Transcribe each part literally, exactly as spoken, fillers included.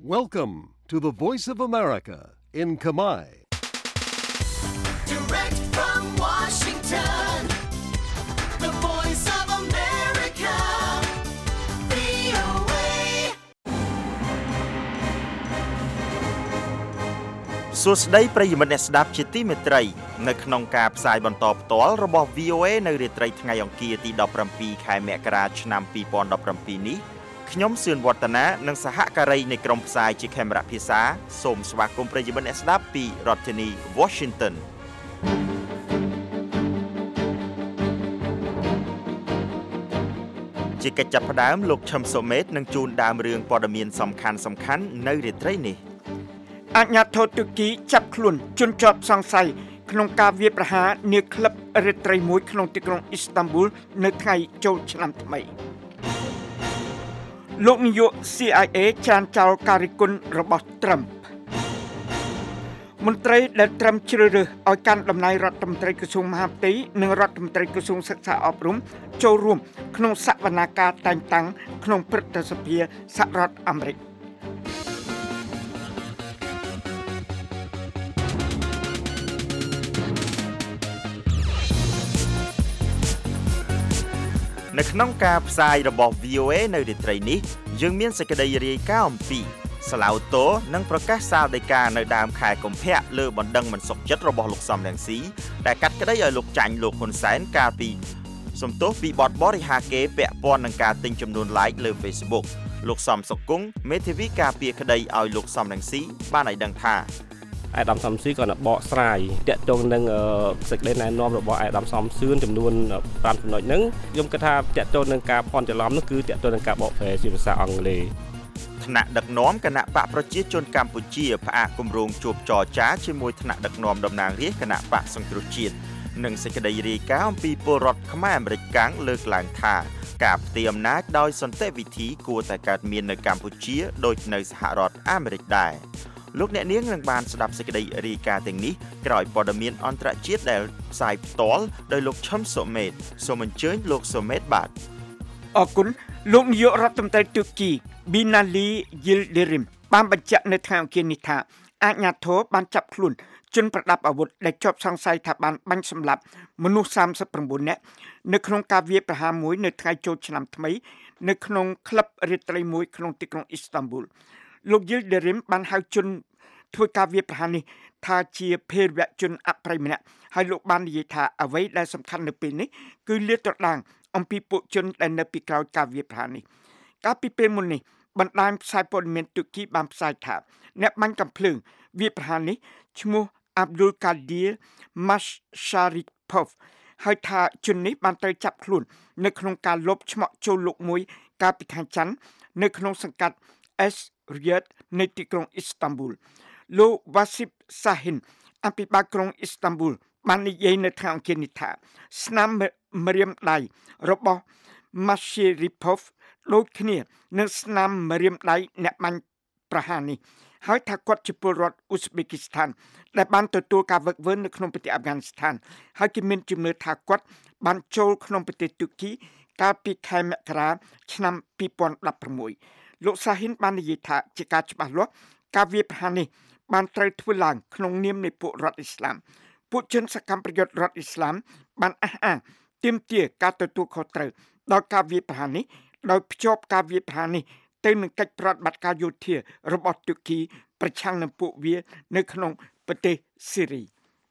Welcome to the Voice of America in Khmer. Direct from Washington, the Voice of America, វី អូ เอសួស្តីប្រិយមិត្តអ្នកស្ដាប់ជាទីមេត្រីនៅក្នុងការផ្សាយបន្តផ្ទាល់របស់ វី អូ เอ នៅរាត្រីថ្ងៃអង្គារទី17ខែមករាឆ្នាំ2017នេះខ្ញុំសឿនវឌ្ឍនានិងសហការីនៃក្រុមផ្សាយជាខេមរៈភាសាសូមស្វាគមន៍ប្រិយមិត្តអ្នកស្ដាប់ពីរដ្ឋធានី Washington ជាកិច្ចចាប់ផ្ដើមលោកឈឹមសុមេតនឹងជូនដើមរឿងព័ត៌មានសំខាន់សំខាន់នៅរាត្រីនេះអាជ្ញាធរទូគីចាប់ខ្លួនជនជាប់សង្ស័យក្នុងការវាយប្រហារនាក្លឹបរាត្រីមួយក្នុងទីក្រុងអ៊ីស្តាំប៊ូលនៅថ្ងៃចូលឆ្នាំថ្មីលោកនាយក ซี ไอ เอ ចានចោលការរិះគន់របស់ Trump មន្ត្រីដែល Trump ជ្រើសរើសឲ្យកាន់តំណែងរដ្ឋមន្ត្រីក្រសួងមហាផ្ទៃនិងរដ្ឋមន្ត្រីក្រសួងសិក្សាអប់រំចូលរួមក្នុងសវនាការតែងតាំងក្នុងព្រឹទ្ធសភាសហរដ្ឋអាមេរិកនៅក្នុងការផ្សាយរបស់ វី អូ เอ នៅរាត្រីនេះយើងមានសេចក្តីរាយការណ៍អំពីស្លាវតូនិងប្រកាសសាលដីកានៅដើមខែកុម្ភៈលើបណ្ដឹងមិនសុខចិត្តរបស់លោកសំរងស៊ីដែលកាត់ក្តីឲ្យលោកចាញ់លោកហ៊ុនសែនកាលពីសំទោសពីបទបរិហាកេរពាក់ព័ន្ធនឹងការទិញចំនួន like លើ Facebook លោកសំសុគង្គមេធាវីការពារក្តីឲ្យលោកសំរងស៊ីបានឲ្យដឹងថាអាយដាមសំស៊ីក៏នៅបកស្រាយតាក់ទងនឹងសេចក្តីណែនាំរបស់អាយដាមសំសឿនចំនួន5ចំណុចហ្នឹងខ្ញុំគិតថាតាក់ទងនឹងការភ័ន្តច្រឡំនោះគឺតាក់ទងនឹងការបកប្រែជាភាសាអង់គ្លេសថ្នាក់ដឹកនាំគណៈបកប្រជាជនកម្ពុជាផ្អាកគម្រោងជួបចរចាជាមួយថ្នាក់ដឹកនាំតំណាងរាស្ត្រគណៈបកសង្គ្រោះជាតិនិងសេចក្តីរាយការណ៍អំពីពលរដ្ឋខ្មែរអាមេរិកកាំងលើកឡើងថាការផ្ទេរអំណាចដោយសន្តិវិធីគួរតែកើតមាននៅកម្ពុជាដូចនៅសហរដ្ឋអាមេរិកដែរលោកអ្នកនាងនឹងបានស្ដាប់សេចក្តីរាយការណ៍ទាំងនេះក្រោយព័ត៌មានអន្តរជាតិដែលផ្សាយផ្ទាល់ដោយលោកឈឹមសុមេតសូមអញ្ជើញលោកសុមេតបាទអរគុណលោកនាយករដ្ឋមន្ត្រីទូគី Binali Yildirim បានបញ្ជាក់នៅថ្ងៃអង្គារនេះថាអាជ្ញាធរបានចាប់ខ្លួនជនប្រដាប់អាវុធដែលជាប់សង្ស័យថាបានបាញ់សម្លាប់មនុស្សសាមសិប៩នាក់នៅក្នុងការវាយប្រហារមួយនៅថ្ងៃចូលឆ្នាំថ្មីនៅក្នុងក្លឹបរាត្រីមួយក្នុងទីក្រុងអ៊ីស្តាំប៊ូលលោក Yildirim បានហៅជនធ្វើការវាយប្រហារនេះថាជាភេរវជនអប្រិយម្នាក់ហើយលោកបាននិយាយថាអ្វីដែលសំខាន់នៅពេលនេះគឺលាតត្រដាងអំពីពួកជនដែលនៅពីក្រោយការវាយប្រហារនេះកាលពីពេលមុននេះបណ្ដាញផ្សាយព័ត៌មានទូគីបានផ្សាយថាអ្នកបាញ់កាំភ្លើងវាយប្រហារនេះឈ្មោះ Abdul Qadir Masharipov ហើយថាជននេះបានត្រូវចាប់ខ្លួននៅក្នុងការលបឆ្មក់ចូលលោកមួយកាលពីថ្ងៃច័ន្ទនៅក្នុងសង្កាត់ S Riyadh នៃទីក្រុងអ៊ីស្តាំប៊ូលលោក Wasif Sahin អភិបាលក្រុងអ៊ីស្តាំប៊ូលបាននិយាយនៅថ្ងៃអង្គារនេះថាស្នាមម្រាមដៃរបស់ Masharipov ដូចគ្នានឹងស្នាមម្រាមដៃអ្នកបាញ់ប្រហារនេះហើយថាគាត់ជាពលរដ្ឋអ៊ុស្បេគីស្ថានដែលបានទទួលការវឹកវើនៅក្នុងប្រទេសអាហ្វហ្គានីស្ថានហើយគេមានជំនឿថាគាត់បានចូលក្នុងប្រទេសទូគីកាលពីខែមករាឆ្នាំពីរពាន់ដប់ប្រាំមួយលោកសាហ៊ីនបាននិយាយថាជាការច្បាស់លាស់ការវាយប្រហារនេះបានត្រូវធ្វើឡើងក្នុងនាមនៃពួករដ្ឋអ៊ីស្លាមពួកជនសកម្មប្រយុទ្ធរដ្ឋអ៊ីស្លាមបានអះអាងទាមទារការទទួលខុសត្រូវដល់ការវាយប្រហារនេះដោយភ្ជាប់ការវាយប្រហារនេះទៅនឹងកិច្ចប្រតិបត្តិការយោធារបស់ទូគីប្រឆាំងនឹងពួកវានៅក្នុងប្រទេសស៊ីរី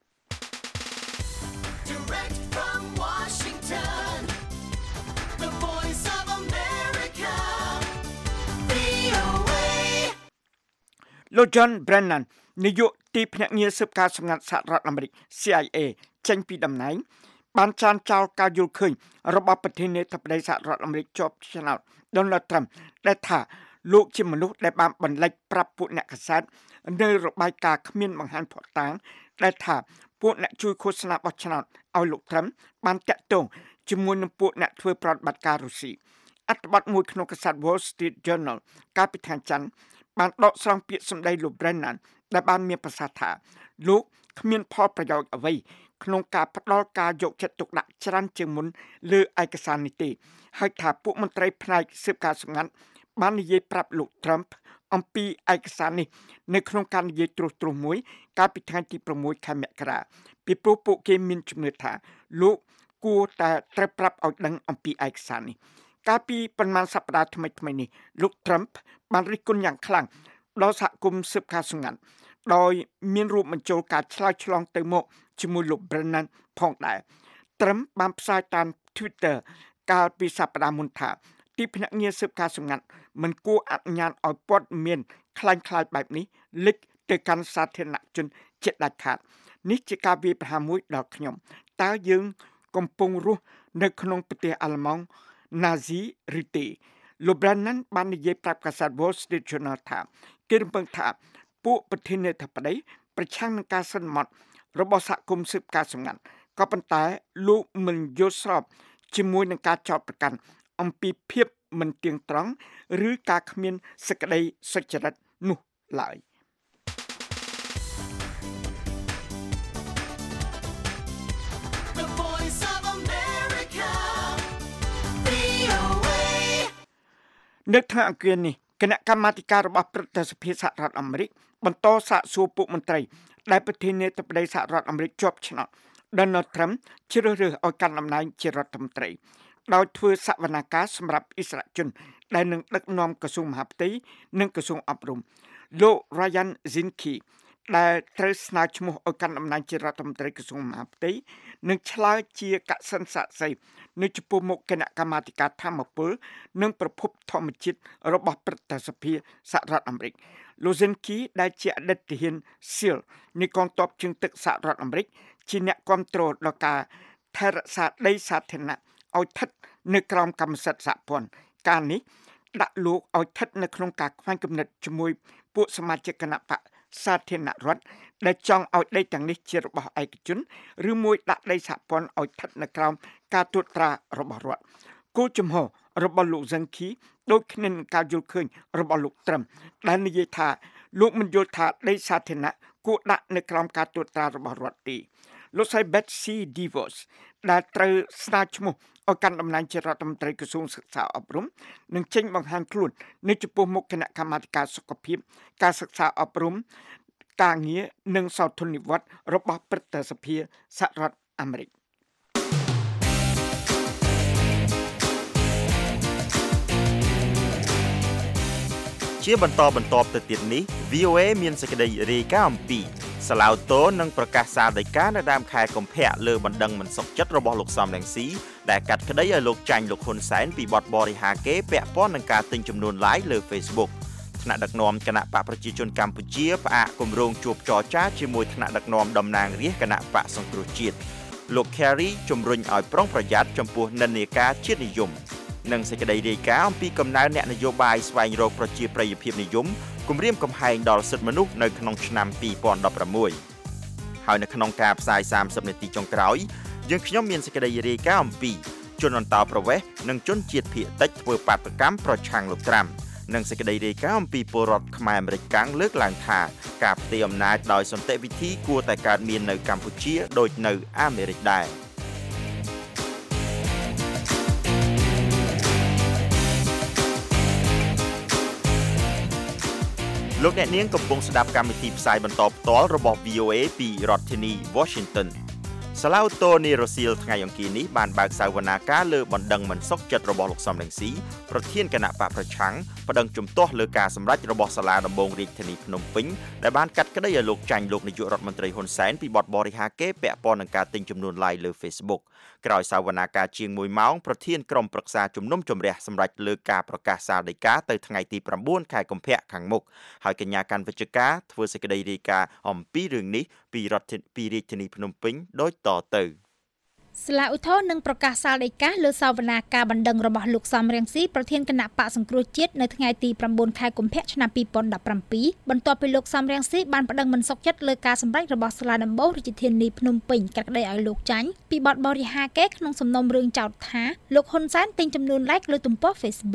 លោក John Brennan នាយកទីភ្នាក់ងារស៊ើបការសម្ងាត់សហរដ្ឋអាមេរិក ซี ไอ เอ ចេញពីតំណែងបានចានចោលការយល់ឃើញរបស់ប្រធានាធិបតីសហរដ្ឋអាមេរិកជាប់ឆ្នោត Donald Trump ដែលថាលោកជាមនុស្សដែលបានបន្លិចប្រាប់ពួកអ្នកកាសែតនៅរបាយការណ៍គ្មានបង្ហាញភស្តុតាងដែលថាពួកអ្នកជួយឃោសនាបោះឆ្នោតឲ្យលោក Trump បានតាក់ទងជាមួយនឹងពួកអ្នកធ្វើប្រតិបត្តិការរុស្ស៊ីអត្ថបទមួយក្នុងកាសែត Wall Street Journal កាលពីថ្ងៃច័ន្ទបានដកស្រង់ពាក្យសម្ដីលោក Brennan ដែលបានមានប្រសាសន៍ថាលោកគ្មានផលប្រយោជន៍អ្វីក្នុងការផ្ដល់ការយកចិត្តទុកដាក់ច្រើនជាងមុនលើឯកសារនេះទេហើយថាពួកមន្ត្រីផ្នែកស៊ើបការសម្ងាត់បាននិយាយប្រាប់លោក Trump អំពីឯកសារនេះនៅក្នុងការនិយាយត្រួសត្រាសមួយកាលពីថ្ងៃទី6ខែមករាពីព្រោះពួកគេមានជំនឿថាលោកគួរតែត្រូវប្រាប់ឲ្យដឹងអំពីឯកសារនេះកាលពីប្រហែលសប្តាហ៍ថ្មីៗនេះលោក Trump បានរិះគន់យ៉ាងខ្លាំងដល់សហគមន៍ស៊ើបការសម្ងាត់ដោយមានរួមបញ្ចូលការឆ្លើយឆ្លងទៅមកជាមួយលោក Brennan ផងដែរ Trump បានផ្សាយតាម Twitter កាលពីសប្តាហ៍មុនថាទីភ្នាក់ងារស៊ើបការសម្ងាត់មិនគួរអនុញ្ញាតឲ្យព័ត៌មានคล้ายៗបែបនេះលេចទៅកាន់សាធារណជនជាដាច់ខាតនេះជាការវាយប្រហារមួយដល់ខ្ញុំតើយើងកំពុងរស់នៅក្នុងប្រទេសអាល្លឺម៉ង់ណាស៊ីឬទេលោក Brennan បាននិយាយប្រាប់កាសែត Wall Street Journal ថាគេរំពឹងថាពួកប្រធានាធិបតីប្រឆាំងនឹងការសន្មត់របស់សហគមន៍ស៊ើបការសម្ងាត់ក៏ប៉ុន្តែលោកមិនយល់ស្របជាមួយនឹងការចោទប្រកាន់អំពីភាពមិនទៀងត្រង់ឬការគ្មានសេចក្តីសុចរិតនោះឡើយនៅថ្ងៃអង្គារនេះគណៈកម្មាធិការរបស់ព្រឹទ្ធសភាសហរដ្ឋអាមេរិកបន្តសាកសួរពួកមន្ត្រីដែលប្រធានាធិបតីសហរដ្ឋអាមេរិកជាប់ឆ្នោត Donald Trump ជ្រើសរើសឲ្យកាន់តំណែងជារដ្ឋមន្ត្រីដោយធ្វើសវនាការសម្រាប់អិសរាជជនដែលនឹងដឹកនាំក្រសួងមហាផ្ទៃនិងក្រសួងអប់រំលោក Ryan Zinke ដែលត្រូវស្នើឈ្មោះឲ្យកាន់តំណែងជារដ្ឋមន្ត្រីក្រសួងមហាផ្ទៃនឹងឆ្លើយជាកសិនសាក្សីនៅចំពោះមុខគណៈកម្មាធិការធម្មពលនិងប្រភពធម្មជាតិរបស់ព្រឹទ្ធសភាសហរដ្ឋអាមេរិកលោក Zinke ដែលជាអតីតទាហាន SEAL នៃកងទ័ពជើងទឹកសហរដ្ឋអាមេរិកជាអ្នកគ្រប់គ្រងដល់ការថែរក្សាដីសាធារណៈឲ្យស្ថិតនៅក្រោមកម្មសិទ្ធិសហព័ន្ធការនេះដាក់លោកឲ្យស្ថិតនៅក្នុងការខ្វែងគំនិតជាមួយពួកសមាជិកគណៈបកសាធារណរដ្ឋដែលចង់ឲ្យដីទាំងនេះជារបស់ឯកជនឬមួយដាក់ដីសហព័ន្ធឲ្យស្ថិតនៅក្រោមការត្រួតត្រារបស់រដ្ឋគោលជំហររបស់លោក Zinke ដូចគ្នានឹងការយល់ឃើញរបស់លោក Trump ដែលនិយាយថាលោកមិនយល់ថាដីសាធារណៈគួរដាក់នៅក្រោមការត្រួតត្រារបស់រដ្ឋទេលោកស្រី Betsy DeVos ដែលត្រូវស្នើឈ្មោះឲ្យកាន់តំណែងជារដ្ឋមន្ត្រីក្រសួងសិក្សាអប់រំនឹងចេញបង្ហាញខ្លួននៅចំពោះមុខគណៈកម្មាធិការសុខភាពការសិក្សាអប់រំការងារនិងសោធននិវត្តន៍របស់ព្រឹទ្ធសភាសហរដ្ឋអាមេរិកជាបន្តបន្ទាប់ទៅទៀតនេះ វី អូ เอ មានសេចក្តីរាយការណ៍អំពីសាឡាវតូនឹងប្រកាសសាលដីកានៅដើមខែកុម្ភៈលើបណ្ដឹងមិនសុខចិត្តរបស់លោកសំរងស៊ីដែលកាត់ក្តីឲ្យលោកចាញ់លោកហ៊ុនសែនពីបទបរិហាកេរពាក់ព័ន្ធនឹងការទិញចំនួន like លើ Facebook ថ្នាក់ដឹកនាំគណៈបកប្រជាជនកម្ពុជាផ្អាកគម្រោងជួបចរចាជាមួយថ្នាក់ដឹកនាំតំណាងរាស្ត្រគណៈបកសង្គ្រោះជាតិលោក Kerry ជំរុញឲ្យប្រុងប្រយ័ត្នចំពោះនិន្នាការជាតិនិយមនិងសេចក្តីរាយការណ៍អំពីកំណើនអ្នកនយោបាយស្វែងរកប្រជាប្រិយភាពនិយមគម្រាមកំហែងដល់សិទ្ធិមនុស្សនៅក្នុងឆ្នាំពីរពាន់ដប់ប្រាំមួយហើយនៅក្នុងការផ្សាយសាមសិបនាទីចុងក្រោយយើងខ្ញុំមានសេចក្តីរាយការណ៍អំពីជនអន្តោប្រវេសន៍និងជនជាតិភាគតិចធ្វើបាតកម្មប្រឆាំងលោកត្រាំនិងសេចក្តីរាយការណ៍អំពីពលរដ្ឋខ្មែរអាមេរិកកាំងលើកឡើងថាការផ្ទេរអំណាចដោយសន្តិវិធីគួរតែកើតមាននៅកម្ពុជាដូចនៅអាមេរិកដែរលោកអ្នកនាងកំពុងស្ដាប់កម្មវិធីផ្សាយបន្តផ្ទាល់របស់ វី អូ เอ ពីរដ្ឋធានី Washington សាឡាវតូនីរ៉ូស៊ីលថ្ងៃអង្គារនេះបានបើកសវនាការលើបណ្ដឹងមិនសុខចិត្តរបស់លោកសំរងស៊ីប្រធានគណៈបកប្រឆាំងប្តឹងជំទាស់លើការសម្រេចរបស់សាលាដំបងរាជធានីភ្នំពេញដែលបានកាត់ក្តីឲ្យលោកចាញ់លោកនាយករដ្ឋមន្ត្រីហ៊ុនសែនពីបទបរិហាកេរពាក់ព័ន្ធនឹងការទិញចំនួន like លើ Facebook ក្រោយសវនាការជាងមួយម៉ោងប្រធានក្រុមប្រឹក្សាជំនុំជម្រះសម្រេចលើការប្រកាសសាលដីកាទៅថ្ងៃទី៩ខែកុម្ភៈខាងមុខហើយកញ្ញាកាន់វិជ្ជការធ្វើសេចក្តីរាយការណ៍អំពីរឿងនេះពីរដ្ឋពីរាជធានីភ្នំពេញដូចតទៅសាលាឧទ្ធរណ៍នឹងប្រកាសសាលដីកាលើសវនាការបណ្ដឹងរបស់លោកសំរងស៊ីប្រធានគណៈបកសង្គ្រោះជាតិនៅថ្ងៃទី៩ខែកុម្ភៈឆ្នាំពីរពាន់ដប់ប្រាំពីរបន្ទាប់ពីលោកសំរងស៊ីបានប្តឹងមិនសុខចិត្តលើការសម្រេចរបស់សាលាដំបងរាជធានីភ្នំពេញកាត់ក្តីឲ្យលោកចាញ់ពីបទបរិហាកេរក្នុងសំណុំរឿងចោទថាលោកហ៊ុនសែនទិញចំនួន like លើទំព័រ Facebook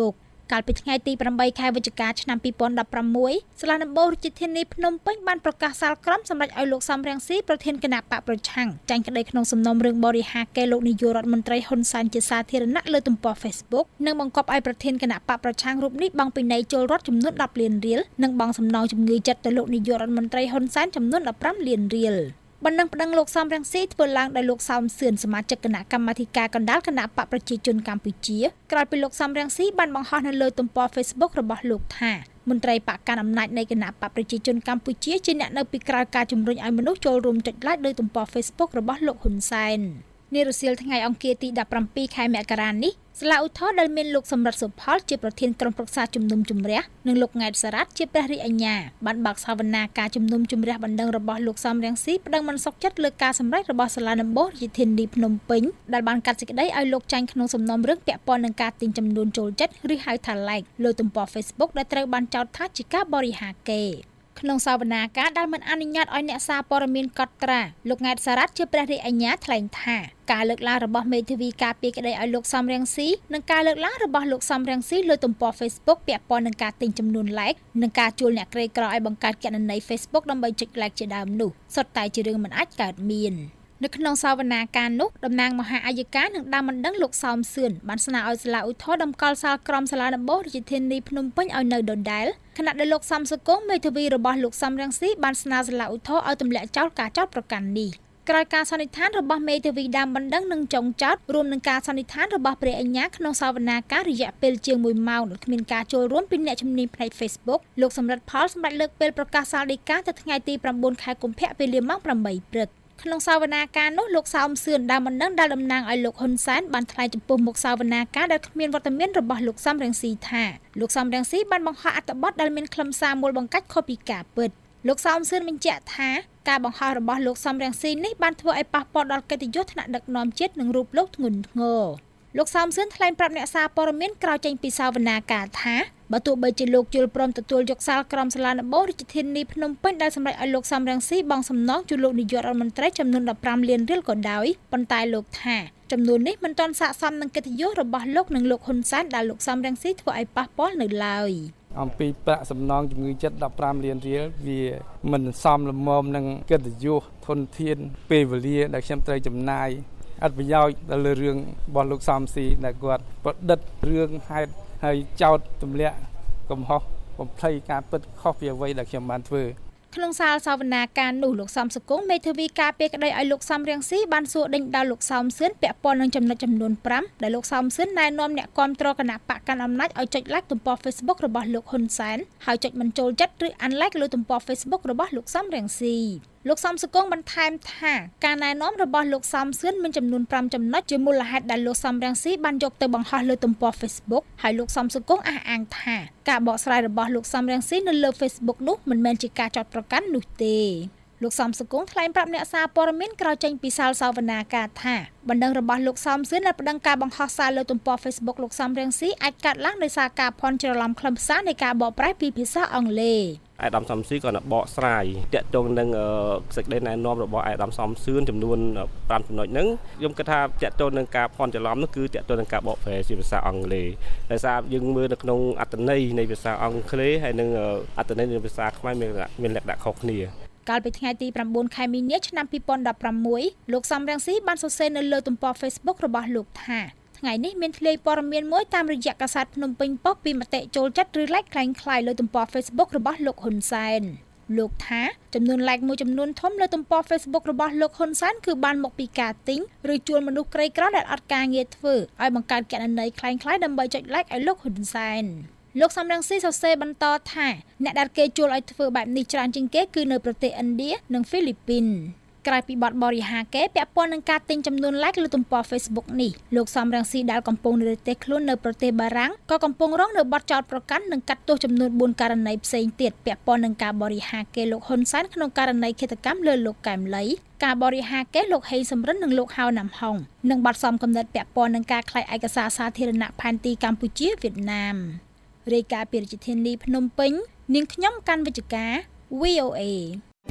កាលពីថ្ងៃទីប្រាំបីខែវិច្ឆិកាឆ្នាំពីរពាន់ដប់ប្រាំមួយសាលាដំបូងរាជធានីភ្នំពេញបានប្រកាសសាលក្រមសម្រាប់ឲ្យលោកសំរងស៊ីប្រធានគណៈបកប្រឆាំងចាញ់ក្តីក្នុងសំណុំរឿងបរិហាកេលោកនាយករដ្ឋមន្ត្រីហ៊ុនសែនជាសាធារណៈលើទំព័រ Facebook និងបង្កប់ឲ្យប្រធានគណៈបកប្រឆាំងរូបនេះបង់ពិន័យចូលរដ្ឋចំនួនដប់លានរៀលនិងបង់សំណងជំងឺចិត្តទៅលោកនាយករដ្ឋមន្ត្រីហ៊ុនសែនចំនួនដប់ប្រាំលានរៀលបណ្ដឹងប្តឹងលោកសំរងស៊ីធ្វើឡើងដោយលោកសោមសឿនសមាជិកគណៈកម្មាធិការកណ្ដាលគណៈបកប្រជាជនកម្ពុជាក្រោយពីលោកសំរងស៊ីបានបង្ហោះនៅលើទំព័រ Facebook របស់លោកថាមន្ត្រីបកកណ្ដាលអំណាចនៃគណៈបកប្រជាជនកម្ពុជាជាអ្នកនៅពីក្រោយការជំរុញឲ្យមនុស្សចូលរួមចុច like លើទំព័រ Facebook របស់លោកហ៊ុនសែននារសៀលថ្ងៃអង្គារទីដប់ប្រាំពីរខែមករានេះសាលាឧទ្ធរណ៍ដែលមានលោកសំរិទ្ធសុផលជាប្រធានក្រុមប្រឹក្សាជំនុំជម្រះនិងលោកង៉ែតសារ៉ាត់ជាព្រះរាជអាជ្ញាបានបើកសវនាការជំនុំជម្រះបណ្ដឹងរបស់លោកសំរងស៊ីប្តឹងមិនសុខចិត្តលើការសម្រេចរបស់សាលាដំបូងរាជធានីភ្នំពេញដែលបានកាត់សេចក្តីឲ្យលោកចាញ់ក្នុងសំណុំរឿងពាក់ព័ន្ធនឹងការទិញចំនួនចូលចិត្តឬហៅថា like លើទំព័រ Facebook ដែលត្រូវបានចោទថាជាការបរិហាកេរក្នុងសវនាការដែលមិនអនុញ្ញាតឲ្យអ្នកសារព័ត៌មានកត់ត្រាលោកង៉ែតសារ៉ាត់ជាព្រះរាជអាជ្ញាថ្លែងថាការលើកឡើងរបស់មេធាវីការពីក្តីឲ្យលោកសំរងស៊ីនិងការលើកឡើងរបស់លោកសំរងស៊ីលើទំព័រ Facebook ពាក់ព័ន្ធនឹងការទិញចំនួន like និងការជួលអ្នកក្រីក្រឲ្យបង្កើតគណនី Facebook ដើម្បីចុច like ជាដើមនោះសុទ្ធតែជារឿងមិនអាចកើតមាននៅក្នុងសវនាការនោះតំណាងមហាអัยការនឹងដើមបណ្ដឹងលោកសោមសឿនបានស្នើឲ្យសាលាឧទ្ធរណ៍តម្កល់សាលក្រមសាលាដំបូងរាជធានីភ្នំពេញឲ្យនៅដដែលខណៈដែលលោកសំសកុងមេធាវីរបស់លោកសំរងស៊ីបានស្នើសាលាឧទ្ធរណ៍ឲ្យទម្លាក់ចោលការចោទប្រកាន់នេះក្រោយការសន្និដ្ឋានរបស់មេធាវីដើមបណ្ដឹងនឹងចុងចោទរួមនឹងការសន្និដ្ឋានរបស់ព្រះអញ្ញាក្នុងសវនាការរយៈពេលជាងមួយម៉ោងដោយគ្មានការចូលរួមពីអ្នកជំនាញផ្នែក Facebook លោកសំរិទ្ធផលសម្រាប់លើកពេលប្រកាសសាលដីកាទៅថ្ងៃទីប្រាំបួនខែកុម្ភៈវេលាម៉ោងប្រាំបីព្រឹកក្នុងសវនាការនោះលោកសោមសឿនដើមបណ្ដឹងដែលតំណាងឲ្យលោកហ៊ុនសែនបានថ្លែងចំពោះមុខសវនាការដែលគ្មានវត្តមានរបស់លោកសំរងស៊ីថាលោកសំរងស៊ីបានបង្ហោះអត្ថបទដែលមានខ្លឹមសារមូលបង្កាច់ខុសពីការពិតលោកសោមសឿនបញ្ជាក់ថាការបង្ហោះរបស់លោកសំរងស៊ីនេះបានធ្វើឲ្យប៉ះពាល់ដល់កិត្តិយសថ្នាក់ដឹកនាំជាតិនិងរូបលោកធ្ងន់ធ្ងរលោកសោមសឿនថ្លែងប្រាប់អ្នកសារព័ត៌មានក្រោយចេញពីសវនាការថាបើទោះបីជាលោកជុលព្រមទទួលយកសាលក្រមសាលាដំបូងរាជធានីភ្នំពេញដែលសម្រេចឲ្យលោកសំរងស៊ីបង់សំណងជូនលោកនាយករដ្ឋមន្ត្រីចំនួនដប់ប្រាំលានរៀលក៏ដោយប៉ុន្តែលោកថាចំនួននេះមិនទាន់ស័ក្តិសមនឹងកិត្តិយសរបស់លោកនិងលោកហ៊ុនសែនដែលលោកសំរងស៊ីធ្វើឲ្យប៉ះពាល់នៅឡើយអំពីប្រាក់សំណងជំងឺចិត្តដប់ប្រាំលានរៀលវាមិនសមល្មមនឹងកិត្តិយសធនធានពេលវេលាដែលខ្ញុំត្រូវចំណាយអត្ថប្រយោជន៍ដល់លើរឿងរបស់លោកសំស៊ីដែលគាត់ប្រឌិតរឿងហេតុហើយចោទទម្លាក់កំហុសបំភ្លៃការពិតខុសពីអ្វីដែលខ្ញុំបានធ្វើក្នុងសាលសវនាការនោះលោកសំសកុងមេធាវីការពារក្តីឲ្យលោកសំរងស៊ីបានសួរដេញដោលលោកសោមសឿនពាក់ព័ន្ធនឹងចំណុចចំនួនប្រាំដែលលោកសោមសឿនណែនាំអ្នកគាំទ្រគណៈបកកណ្ដាលអំណាចឲ្យចុច like ទំព័រ Facebook របស់លោកហ៊ុនសែនហើយចុចមិនចូលចិត្តឬ unlike លើទំព័រ Facebook របស់លោកសំរងស៊ីលោកសំសកុងបន្ថែមថាការណែនាំរបស់លោកសំសឿនមានចំនួនប្រាំចំណុចជាមូលហេតុដែលលោកសំរងស៊ីបានយកទៅបង្ហោះលើទំព័រ Facebook ហើយលោកសំសកុងអះអាងថាការបកស្រាយរបស់លោកសំរងស៊ីនៅលើ Facebook នោះមិនមែនជាការចោទប្រកាន់នោះទេលោកសំសកុងថ្លែងប្រាប់អ្នកសារព័ត៌មានក្រោយចេញពីសាលសវនាការថាបណ្ដឹងរបស់លោកសំសឿនដែលប្តឹងការបង្ហោះសារលើទំព័រ Facebook លោកសំរងស៊ីអាចកាត់ឡើងដោយសារការភ័ន្តច្រឡំខ្លឹមសារនៃការបកប្រែពីភាសាអង់គ្លេសអាយដាមសំស៊ីក៏បកស្រាយតាក់ទងនឹងសេចក្តីណែនាំរបស់អាយដាមសំសឿនចំនួនប្រាំចំណុចហ្នឹងខ្ញុំគិតថាតាក់ទងនឹងការភ័ន្តច្រឡំនោះគឺតាក់ទងនឹងការបកប្រែជាភាសាអង់គ្លេសដោយសារយើងមើលនៅក្នុងអត្ថន័យនៃភាសាអង់គ្លេសហើយនិងអត្ថន័យនៃភាសាខ្មែរមានមានលក្ខណៈខុសគ្នាកាលពីថ្ងៃទីប្រាំបួនខែមីនាឆ្នាំពីរពាន់ដប់ប្រាំមួយលោកសំរងស៊ីបានសរសេរនៅលើទំព័រ Facebook របស់លោកថាថ្ងៃនេះមានធ្លាយព័ត៌មានមួយតាមរយៈកាសែតភ្នំពេញប៉ុស្តិ៍ពីមតិចូលចិត្តឬ like คล้ายៗលើទំព័រ Facebook របស់លោកហ៊ុនសែនលោកថាចំនួន like មួយចំនួនធំលើទំព័រ Facebook របស់លោកហ៊ុនសែនគឺបានមកពីការទិញឬជួលមនុស្សក្រីក្រដែលអត់ការងារធ្វើឲ្យបង្កើតគណនីคล้ายៗដើម្បីចុច like ឲ្យលោកហ៊ុនសែនលោកសំរងស៊ីសរសេរបន្តថាអ្នកដែលគេជួលឲ្យធ្វើបែបនេះច្រើនជាងគេគឺនៅប្រទេសឥណ្ឌានិងហ្វីលីពីនក្រៅពីបទបរិហាកេពាក់ព័ន្ធនឹងការទិញចំនួន like លើទំព័រ Facebook នេះលោកសំរងស៊ីដែលកំពុងនិរទេសខ្លួននៅប្រទេសបារាំងក៏កំពុងរងនៅបទចោទប្រកាន់និងកាត់ទោសចំនួនបួនករណីផ្សេងទៀតពាក់ព័ន្ធនឹងការបរិហាកេលោកហ៊ុនសែនក្នុងករណីឃាតកម្មលើលោកកែមលីការបរិហាកេលោកហេងសំរិននិងលោកហៅណាំហុងនិងបទសំគំនិតពាក់ព័ន្ធនឹងការក្លែងឯកសារសាធារណៈផែនទីកម្ពុជាវៀតណាមរាយការណ៍ពីរាជធានីភ្នំពេញនាងខ្ញុំកាន់វិជ្ជការ វី អូ អេ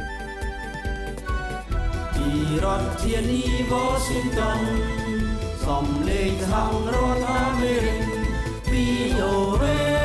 ពីរដ្ឋធានី Washington សំឡេងសហរដ្ឋអាមេរិក វី អូ អេ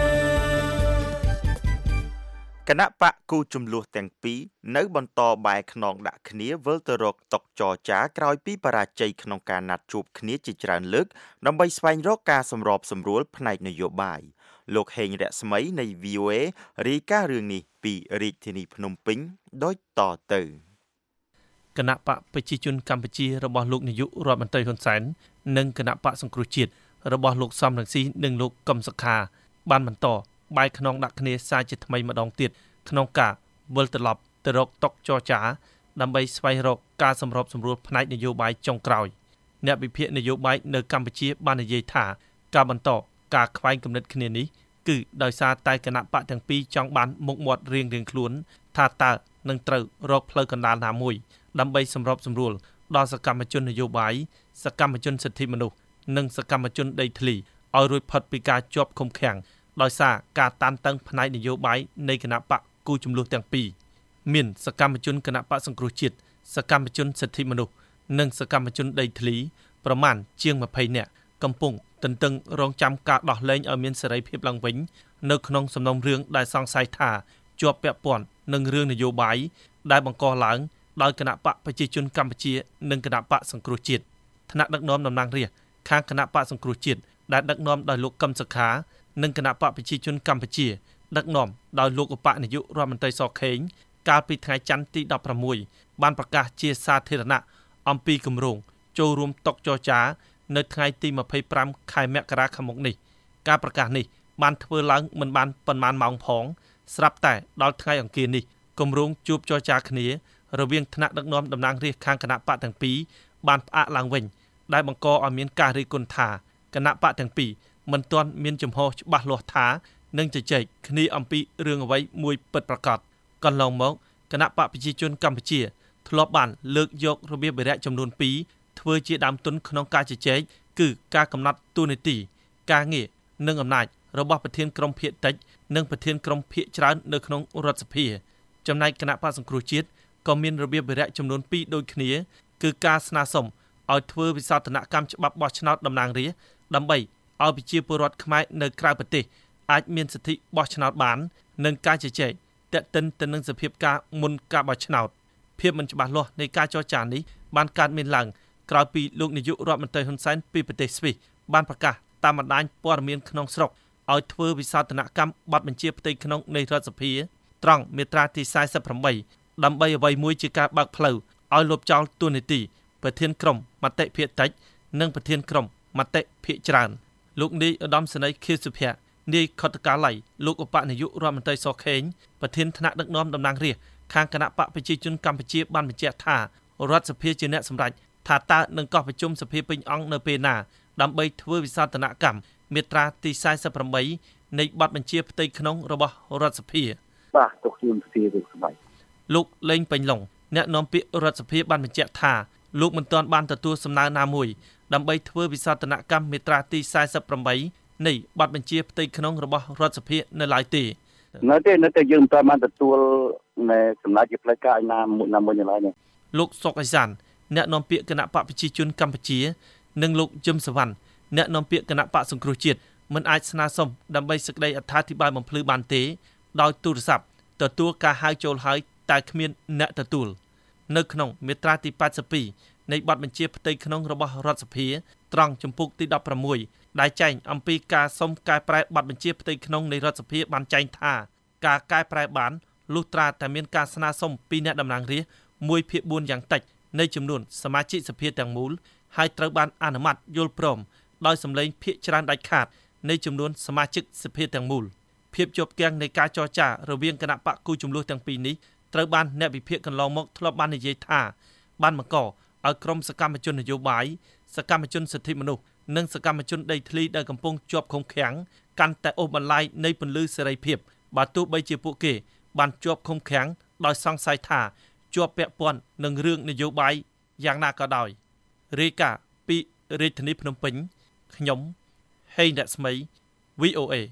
គណៈបកគូចំនួនទាំងពីរនៅបន្តបែកខ្នងដាក់គ្នាវិលទៅរកតុចរចាក្រោយពីបរាជ័យក្នុងការណាត់ជួបគ្នាជាច្រើនលើកដើម្បីស្វែងរកការសម្របសម្រួលផ្នែកនយោបាយលោកហេងរស្មីនៃ V O A រាយការណ៍រឿងនេះពីរាជធានីភ្នំពេញដូចតទៅគណៈបកប្រជាជនកម្ពុជារបស់លោកនាយករដ្ឋមន្ត្រីហ៊ុនសែននិងគណៈបកសង្គ្រោះជាតិរបស់លោកសំរងស៊ីនិងលោកកឹមសុខាបានបន្តបែកខ្នងដាក់គ្នាសារជាថ្មីម្ដងទៀតក្នុងការវិលត្រឡប់ទៅរកតុចរចាដើម្បីស្វែងរកការសម្របសម្រួលផ្នែកនយោបាយចុងក្រោយអ្នកវិភាគនយោបាយនៅកម្ពុជាបាននិយាយថាការបន្តការខ្វែងគំនិតគ្នានេះគឺដោយសារតែគណៈបកទាំងពីរចង់បានមុខមាត់រៀងៗខ្លួនថាតើនឹងត្រូវរកផ្លូវកណ្ដាលណាមួយដើម្បីសម្របសម្រួលដល់សកម្មជននយោបាយសកម្មជនសិទ្ធិមនុស្សនិងសកម្មជនដីធ្លីឲ្យរួចផុតពីការជាប់ឃុំឃាំងដោយសារការតានតឹងផ្នែកនយោបាយនៃគណៈបកគូចំនួនទាំងពីរមានសកម្មជនគណៈបកសង្គ្រោះជាតិសកម្មជនសិទ្ធិមនុស្សនិងសកម្មជនដីធ្លីប្រមាណជាងម្ភៃនាក់កំពុងទន្ទឹងរង់ចាំការដោះលែងឲ្យមានសេរីភាពឡើងវិញនៅក្នុងសំណុំរឿងដែលសង្ស័យថាជាប់ពាក់ព័ន្ធនឹងរឿងនយោបាយដែលបង្កឡើងដោយគណៈបកប្រជាជនកម្ពុជានិងគណៈបកសង្គ្រោះជាតិថ្នាក់ដឹកនាំតំណាងរាស្ត្រខាងគណៈបកសង្គ្រោះជាតិដែលដឹកនាំដោយលោកកឹមសុខានិងគណៈបកប្រជាជនកម្ពុជាដឹកនាំដោយលោកឧបនាយករដ្ឋមន្ត្រីសខេងកាលពីថ្ងៃច័ន្ទទីដប់ប្រាំមួយបានប្រកាសជាសាធារណៈអំពីគម្រោងចូលរួមតុចរចានៅថ្ងៃទីម្ភៃប្រាំខែមករាខាងមុខនេះការប្រកាសនេះបានធ្វើឡើងមិនបានប៉ុន្មានម៉ោងផងស្រាប់តែដល់ថ្ងៃអង្គារនេះគម្រោងជួបចរចាគ្នារវាងថ្នាក់ដឹកនាំតំណាងរាស្ត្រខាងគណៈបកទាំងពីរបានផ្អាកឡើងវិញដែលបង្កឲ្យមានការរិះគន់ថាគណៈបកទាំងពីរមិនទាន់មានចំហច្បាស់លាស់ថានឹងជជែកគ្នាអំពីរឿងអ្វីមួយពិតប្រាកដកន្លងមកគណៈបកប្រជាជនកម្ពុជាធ្លាប់បានលើកយករបៀបវិរៈចំនួនពីរធ្វើជាដើមទុនក្នុងការជជែកគឺការកំណត់តួនាទីការងារនិងអំណាចរបស់ប្រធានក្រុមភាគតិចនិងប្រធានក្រុមភាគច្រើននៅក្នុងរដ្ឋសភាចំណែកគណៈបកសង្គ្រោះជាតិក៏មានរបៀបវិរៈចំនួនពីរដូចគ្នាគឺការស្នើសុំឲ្យធ្វើវិសោធនកម្មច្បាប់បោះឆ្នោតតំណាងរាស្ត្រដើម្បីឲ្យប្រជាពលរដ្ឋខ្មែរនៅក្រៅប្រទេសអាចមានសិទ្ធិបោះឆ្នោតបាននិងការជជែកទាក់ទិនទៅនឹងសភាពការមុនការបោះឆ្នោតភាពមិនច្បាស់លាស់នៃការចរចានេះបានកើតមានឡើងក្រោយពីលោកនាយករដ្ឋមន្ត្រីហ៊ុនសែនពីប្រទេសស្វីសបានប្រកាសតាមបណ្ដាញព័ត៌មានក្នុងស្រុកឲ្យធ្វើវិសោធនកម្មប័ណ្ណបញ្ជាផ្ទៃក្នុងនៃរដ្ឋសភាត្រង់មាត្រាទីសែសិបប្រាំបីដើម្បីអ្វីមួយជាការបើកផ្លូវឲ្យលុបចោលតួនាទីប្រធានក្រុមមតិភាគតិចនិងប្រធានក្រុមមតិភាគច្រើនលោកនាយឧត្តមសេនីយ៍ខៀវសុភ័ក្រនាយខុទ្ទកាល័យលោកឧបនាយករដ្ឋមន្ត្រីសខេងប្រធានថ្នាក់ដឹកនាំតំណាងរាស្ត្រខាងគណៈបកប្រជាជនកម្ពុជាបានបញ្ជាក់ថារដ្ឋសភាជាអ្នកសម្រេចថាតើនឹងកោះប្រជុំសភាពេញអង្គនៅពេលណាដើម្បីធ្វើវិសោធនកម្មមាត្រាទីសែសិបប្រាំបីនៃបទបញ្ជាផ្ទៃក្នុងរបស់រដ្ឋសភាបាទទៅខ្ញុំសភាវិញស្បៃលោកលេងពេញឡុងអ្នកនាំពាក្យរដ្ឋសភាបានបញ្ជាក់ថាលោកមិនទាន់បានទទួលសំណើណាមួយដើម្បីធ្វើវិសោធនកម្មមាត្រាទីសែសិបប្រាំបីនៃបទបញ្ជាផ្ទៃក្នុងរបស់រដ្ឋសភានៅឡើយទេនៅទេនៅតែយើងមិនទាន់បានទទួលនៅសំណើជាផ្លូវការឯណាមួយណាមួយនៅឡើយនេះលោកសុកអេសានអ្នកនាំពាក្យគណៈបកប្រជាជនកម្ពុជានិងលោកយឹមសវណ្ណអ្នកនាំពាក្យគណៈបកសង្គ្រោះជាតិមិនអាចស្នើសុំដើម្បីសេចក្តីអត្ថាធិប្បាយបំភ្លឺបានទេដោយទូរស័ព្ទទទួលការហៅចូលហើយតែគ្មានអ្នកទទួលនៅក្នុងមាត្រាទីប៉ែតសិបពីរនៃបទបញ្ជាផ្ទៃក្នុងរបស់រដ្ឋសភាត្រង់ជំពូកទីដប់ប្រាំមួយដែលចែងអំពីការសុំកែប្រែបទបញ្ជាផ្ទៃក្នុងនៃរដ្ឋសភាបានចែងថាការកែប្រែបានលុះត្រាតែមានការស្នើសុំពីអ្នកតំណាងរាស្ត្រមួយភាគបួនយ៉ាងតិចនៃចំនួនសមាជិកសភាទាំងមូលហើយត្រូវបានអនុម័តយល់ព្រមដោយសម្លេងភាគច្រើនដាច់ខាតនៃចំនួនសមាជិកសភាទាំងមូលភាពជាប់គាំងនៃការចរចារវាងគណៈបកគូចំនួនទាំងពីរនេះត្រូវបានអ្នកវិភាគកន្លងមកធ្លាប់បាននិយាយថាបានបង្កឲ្យក្រុមសកម្មជននយោបាយសកម្មជនសិទ្ធិមនុស្សនិងសកម្មជនដីធ្លីដែលកំពុងជាប់ឃុំឃាំងកាន់តែអូសបន្លាយនៃពន្លឺសេរីភាពបើទោះបីជាពួកគេបានជាប់ឃុំឃាំងដោយសង្ស័យថាជាប់ពាក់ព័ន្ធនឹងរឿងនយោបាយយ៉ាងណាក៏ដោយរាយការណ៍ពីរាជធានីភ្នំពេញខ្ញុំហេងរស្មី V O A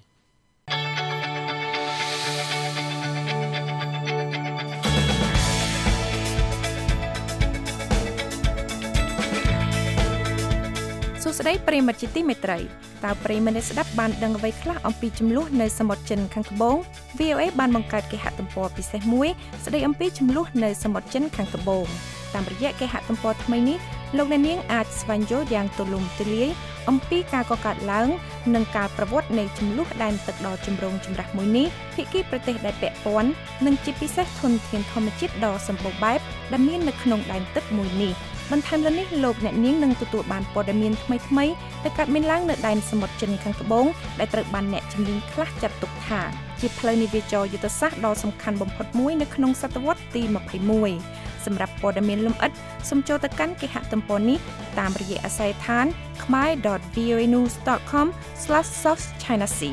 ស្ដីប្រិមិត្តជាទីមេត្រីតើប្រិមិត្តស្ដាប់បានដឹងអ្វីខ្លះអំពីចំនួននៅសមុទ្រចិនខាងត្បូង វី អូ អេ បានបង្កើតគេហទំព័រពិសេសមួយស្ដីអំពីចំនួននៅសមុទ្រចិនខាងត្បូងតាមរយៈគេហទំព័រថ្មីនេះលោកអ្នកនាងអាចស្វែងយល់យ៉ាងទូលំទូលាយអំពីការកកើតឡើងនិងការប្រវត្តិនៃចំនួនដែនទឹកដ៏ចម្រូងចម្រាសមួយនេះភាគីប្រទេសដែលពាក់ព័ន្ធនិងជាពិសេសធនធានធម្មជាតិដ៏សម្បូរបែបដែលមាននៅក្នុងដែនទឹកមួយនេះបន្ថែមលើនេះលោកអ្នកនាងនឹងទទួលបានព័ត៌មានថ្មីៗដែលកើតមានឡើងនៅដែនសមុទ្រចិនខាងត្បូងដែលត្រូវបានអ្នកជំនាញខ្លះចាត់ទុកថាជាផ្លូវនាវាចរយុទ្ធសាស្ត្រដ៏សំខាន់បំផុតមួយនៅក្នុងសតវត្សទីម្ភៃមួយ សម្រាប់ព័ត៌មានលម្អិតសូមចូលទៅកាន់គេហទំព័រនេះតាមរយៈអាស័យដ្ឋាន khmer dot v o a news dot com slash south china sea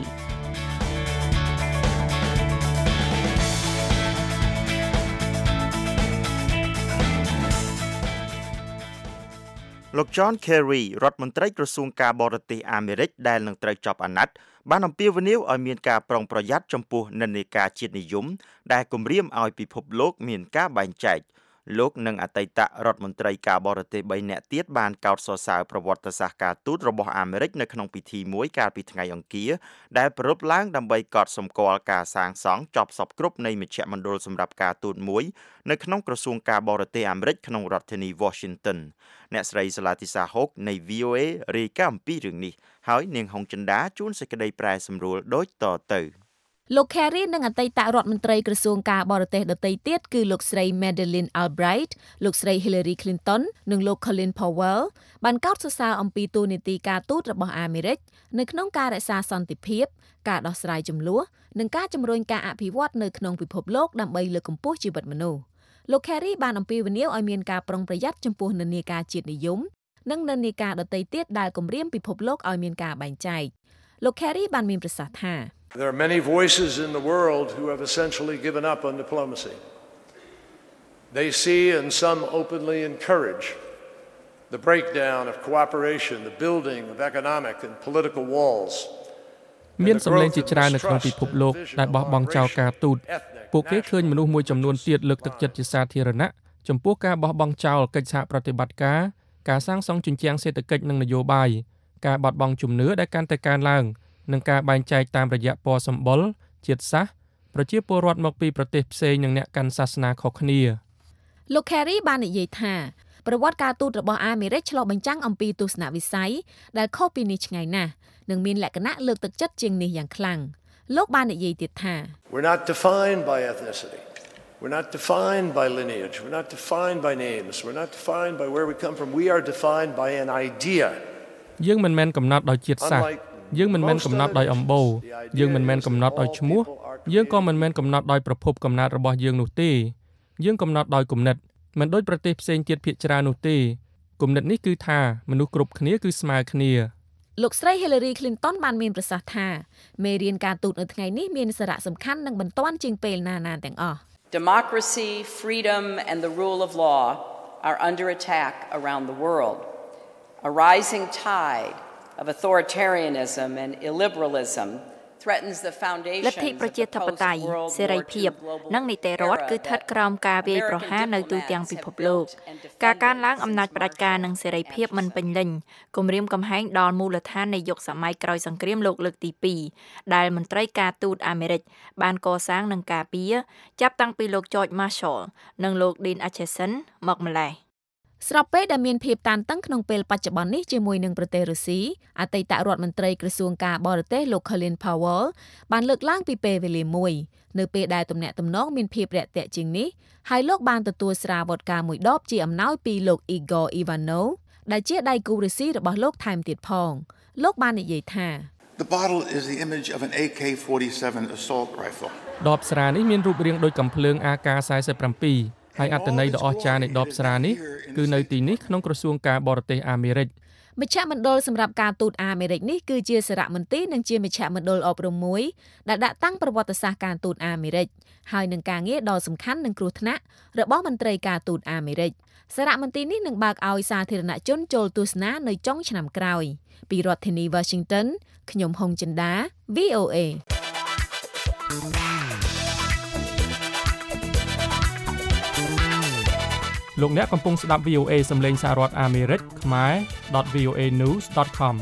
លោក John Kerry រដ្ឋមន្ត្រីក្រសួងការបរទេសអាមេរិកដែលនឹងត្រូវជាប់អាណត្តិបានអំពាវនាវឲ្យមានការប្រុងប្រយ័ត្នចំពោះនិន្នាការជាតិនិយមដែលគំរាមឲ្យពិភពលោកមានការបែងចែកលោកនិងអតីតរដ្ឋមន្ត្រីការបរទេស បី នាក់ទៀតបានកោតសរសើរប្រវត្តិសាស្ត្រការទូតរបស់អាមេរិកនៅក្នុងពិធីមួយកាលពីថ្ងៃអង្គារដែលប្រារព្ធឡើងដើម្បីកត់សម្គាល់ការសាងសង់ចប់សពគ្រប់នៃមជ្ឈមណ្ឌលសម្រាប់ការទូតមួយនៅក្នុងក្រសួងការបរទេសអាមេរិកក្នុងរដ្ឋធានី Washington អ្នកស្រីសាឡាទីសាហុកនៃ វី អូ អេ រាយការណ៍អំពីរឿងនេះហើយនាងហុងចិន្តាជួនសេចក្តីប្រែសម្រួលដូចតទៅលោក Kerry និងអតីតរដ្ឋមន្ត្រីក្រសួងការបរទេសដទៃទៀតគឺលោកស្រី Madeleine Albright លោកស្រី Hillary Clinton និងលោក Colin Powell បានកោតសរសើរអំពីតួនាទីការទូតរបស់អាមេរិកនៅក្នុងការរក្សាសន្តិភាពការដោះស្រាយជម្លោះនិងការជំរុញការអភិវឌ្ឍនៅក្នុងពិភពលោកដើម្បីលើកកម្ពស់ជីវិតមនុស្សលោក Kerry បានអំពាវនាវឲ្យមានការប្រុងប្រយ័ត្នចំពោះនិន្នាការជាតិនិយមនិងនិន្នាការដទៃទៀតដែលគំរាមពិភពលោកឲ្យមានការបែងចែកលោក Kerry បានមានប្រសាសន៍ថា There are many voices in the world who have essentially given up on diplomacy. They see and some openly encourage the breakdown of cooperation, the building of economic and political walls. មានសម្លេងជាច្រើននៅក្នុងពិភពលោកដែលបោះបង់ចោលការទូតពួកគេឃើញមនុស្សមួយចំនួនទៀតលើកទឹកចិត្តជាសាធារណៈចំពោះការបោះបង់ចោលកិច្ចសហប្រតិបត្តិការការសាងសង់ជញ្ជាំងសេដ្ឋកិច្ចនិងនយោបាយការបាត់បង់ជំនឿដែលកាន់តែកើនឡើងនិងការបែងចែកតាមរយៈពណ៌សម្បុរជាតិសាសន៍ប្រជាពលរដ្ឋមកពីប្រទេសផ្សេងនិងអ្នកកាន់សាសនាខុសគ្នាលោក Kerry បាននិយាយថាប្រវត្តិការទូតរបស់អាមេរិកឆ្លុះបញ្ចាំងអំពីទស្សនវិស័យដែលខុសពីនេះឆ្ងាយណាស់និងមានលក្ខណៈលើកទឹកចិត្តជាងនេះយ៉ាងខ្លាំងលោកបាននិយាយទៀតថា We're not defined by ethnicity. We're not defined by lineage. We're not defined by names. We're not defined by where we come from. We are defined by an idea. យើងមិនមែនកំណត់ដោយជាតិសាសន៍យើងមិនមែនកំណត់ដោយអំបូរយើងមិនមែនកំណត់ដោយឈ្មោះយើងក៏មិនមែនកំណត់ដោយប្រភពកំណើតរបស់យើងនោះទេយើងកំណត់ដោយគំនិតមិនដូចប្រទេសផ្សេងទៀតភាគច្រើននោះទេគំនិតនេះគឺថាមនុស្សគ្រប់គ្នាគឺស្មើគ្នាលោកស្រី Hillary Clinton បានមានប្រសាសន៍ថាមេរៀនការទូតនៅថ្ងៃនេះមានសារៈសំខាន់និងបន្ទាន់ជាងពេលណាណាទាំងអស់ Democracy, freedom and the rule of law are under attack around the world. A rising tide of authoritarianism and illiberalism threatens the foundations of the post-world war two global និងនីតិរដ្ឋគឺស្ថិតក្រោមការវាយប្រហារនៅទូទាំងពិភពលោកការកើនឡើងអំណាចផ្ដាច់ការនិងសេរីភាពមិនពេញលេញគំរាមកំហែងដល់មូលដ្ឋាននៃយុគសម័យក្រោយសង្គ្រាមលោកលើកទីពីរដែលមន្ត្រីការទូតអាមេរិកបានកសាងនិងការពារចាប់តាំងពីលោក George Marshall និងលោក Dean Acheson មកម្លេះស្របពេលដែលមានភាពតានតឹងក្នុងពេលបច្ចុប្បន្ននេះជាមួយនឹងប្រទេសរុស្ស៊ីអតីតរដ្ឋមន្ត្រីក្រសួងការបរទេសលោក Colin Powell បានលើកឡើងពីពេលវេលាមួយនៅពេលដែលទំនាក់ទំនងមានភាពរាក់ទាក់ជាងនេះហើយលោកបានទទួលស្រាវ៉ាត់ការមួយដបជាអំណោយពីលោក Igor Ivanov ដែលជាដៃគូរុស្ស៊ីរបស់លោកថែមទៀតផងលោកបាននិយាយថា The bottle is the image of an A K forty-seven assault rifle ដបស្រានេះមានរូបរាងដូចកាំភ្លើង A K forty-sevenហើយអត្ថន័យដ៏អស្ចារ្យនៃដបស្រានេះគឺនៅទីនេះក្នុងក្រសួងការបរទេសអាមេរិកមជ្ឈមណ្ឌលសម្រាប់ការទូតអាមេរិកនេះគឺជាសារមន្ទីរនិងជាមជ្ឈមណ្ឌលអប់រំមួយដែលដាក់តាំងប្រវត្តិសាស្ត្រការទូតអាមេរិកហើយនឹងការងារដ៏សំខាន់និងគ្រោះថ្នាក់របស់មន្ត្រីការទូតអាមេរិកសារមន្ទីរនេះនឹងបើកឲ្យសាធារណជនចូលទស្សនានៅចុងឆ្នាំក្រោយពីរដ្ឋធានី Washington ខ្ញុំហុងចិន្តា V O A លោកអ្នកកំពុងស្ដាប់ វី អូ เอ សំឡេងសហរដ្ឋអាមេរិកខ្មែរ .វី អូ เอ news ដត com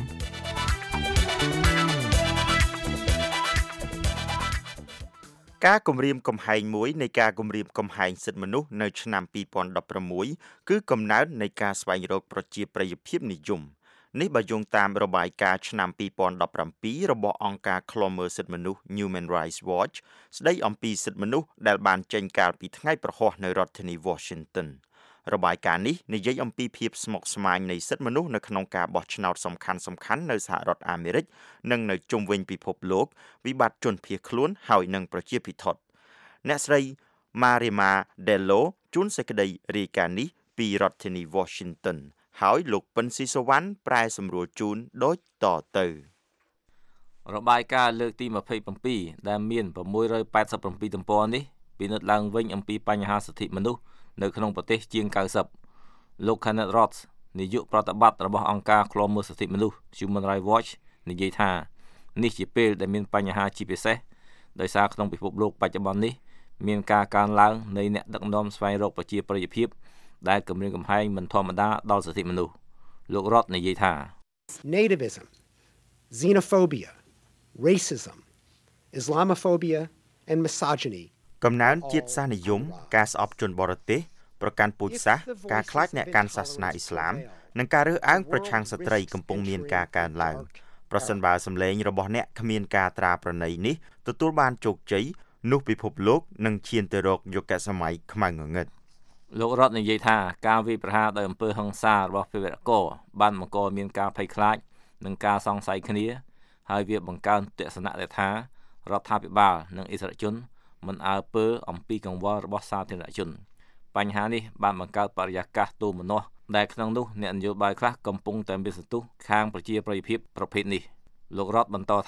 ការគម្រាមកំហែងមួយនៃការគម្រាមកំហែងសិទ្ធិមនុស្សនៅឆ្នាំពីរពាន់ដប់ប្រាំមួយគឺកំណើននៃការស្វែងរកប្រជាប្រិយភាពនិយមនេះបើយោងតាមរបាយការណ៍ឆ្នាំពីរពាន់ដប់ប្រាំពីររបស់អង្គការឃ្លាំមើលសិទ្ធិមនុស្ស Human Rights Watch ស្ដីអំពីសិទ្ធិមនុស្សដែលបានចេញកាលពីថ្ងៃប្រហ័សនៅរដ្ឋធានី Washington របាយការណ៍នេះនិយាយអំពីភាពស្មុគស្មាញនៃសិទ្ធិមនុស្សនៅក្នុងការបោះឆ្នោតសំខាន់ៗនៅសហរដ្ឋអាមេរិកនិងនៅជុំវិញពិភពលោកវិបត្តិជនភៀសខ្លួនហើយនិងប្រជាពិធដ្ឋអ្នកស្រី Marima Dello ជួនសេចក្តីរាយការណ៍នេះពីរដ្ឋធានី Washington ហើយលោកពិនស៊ីសវណ្ណប្រែសម្រួលជូនដូចតទៅរបាយការណ៍លើកទីยี่สิบเจ็ดដែលមានหกร้อยแปดสิบเจ็ดទំព័រនេះពិនិត្យឡើងវិញអំពីបញ្ហាសិទ្ធិមនុស្សនៅក្នុងប្រទេសជាង九十លោក Kenneth Roth នាយកប្រតិបត្តិរបស់អង្គការឃ្លាំមើលសិទ្ធិមនុស្ស Human Rights Watch និយាយថានេះជាពេលដែលមានបញ្ហាជាពិសេសដោយសារក្នុងពិភពលោកបច្ចុប្បន្ននេះមានការកើនឡើងនៃអ្នកដឹកនាំស្វែងរកប្រជាប្រិយភាពដែលគម្រាមកំហែងមិនធម្មតាដល់សិទ្ធិមនុស្សលោក Roth និយាយថា Nativism, xenophobia, racism, Islamophobia and misogyny កំណើនជាតិសាសន៍និយមការស្អប់ជនបរទេសប្រកាន់ពូជសាសន៍ការខ្លាចអ្នកកាន់សាសនាអ៊ីស្លាមនិងការរើសអើងប្រឆាំងស្ត្រីកំពុងមានការកើនឡើងប្រសិនបើសម្លេងរបស់អ្នកគ្មានការត្រាប្រណីនេះទទួលបានជោគជ័យនោះពិភពលោកនឹងឈានទៅរកយុគសម័យខ្មៅងងឹតលោករដ្ឋនិយាយថាការវាយប្រហារដោយអំពើហិង្សារបស់ភេរវករបានបង្កមានការភ័យខ្លាចនិងការសង្ស័យគ្នាហើយវាបង្កើនទស្សនៈដែលថារដ្ឋាភិបាលនិងអិសរាជជនមិនអើពើអំពីកង្វល់របស់សាធារណជនបញ្ហានេះបានបង្កើតបរិយាកាសទោមនស្សដែលក្នុងនោះអ្នកនយោបាយខ្លះកំពុងតែមានសន្ទុះខាងប្រជាប្រិយភាពប្រភេទនេះលោករដ្ឋបន្តថា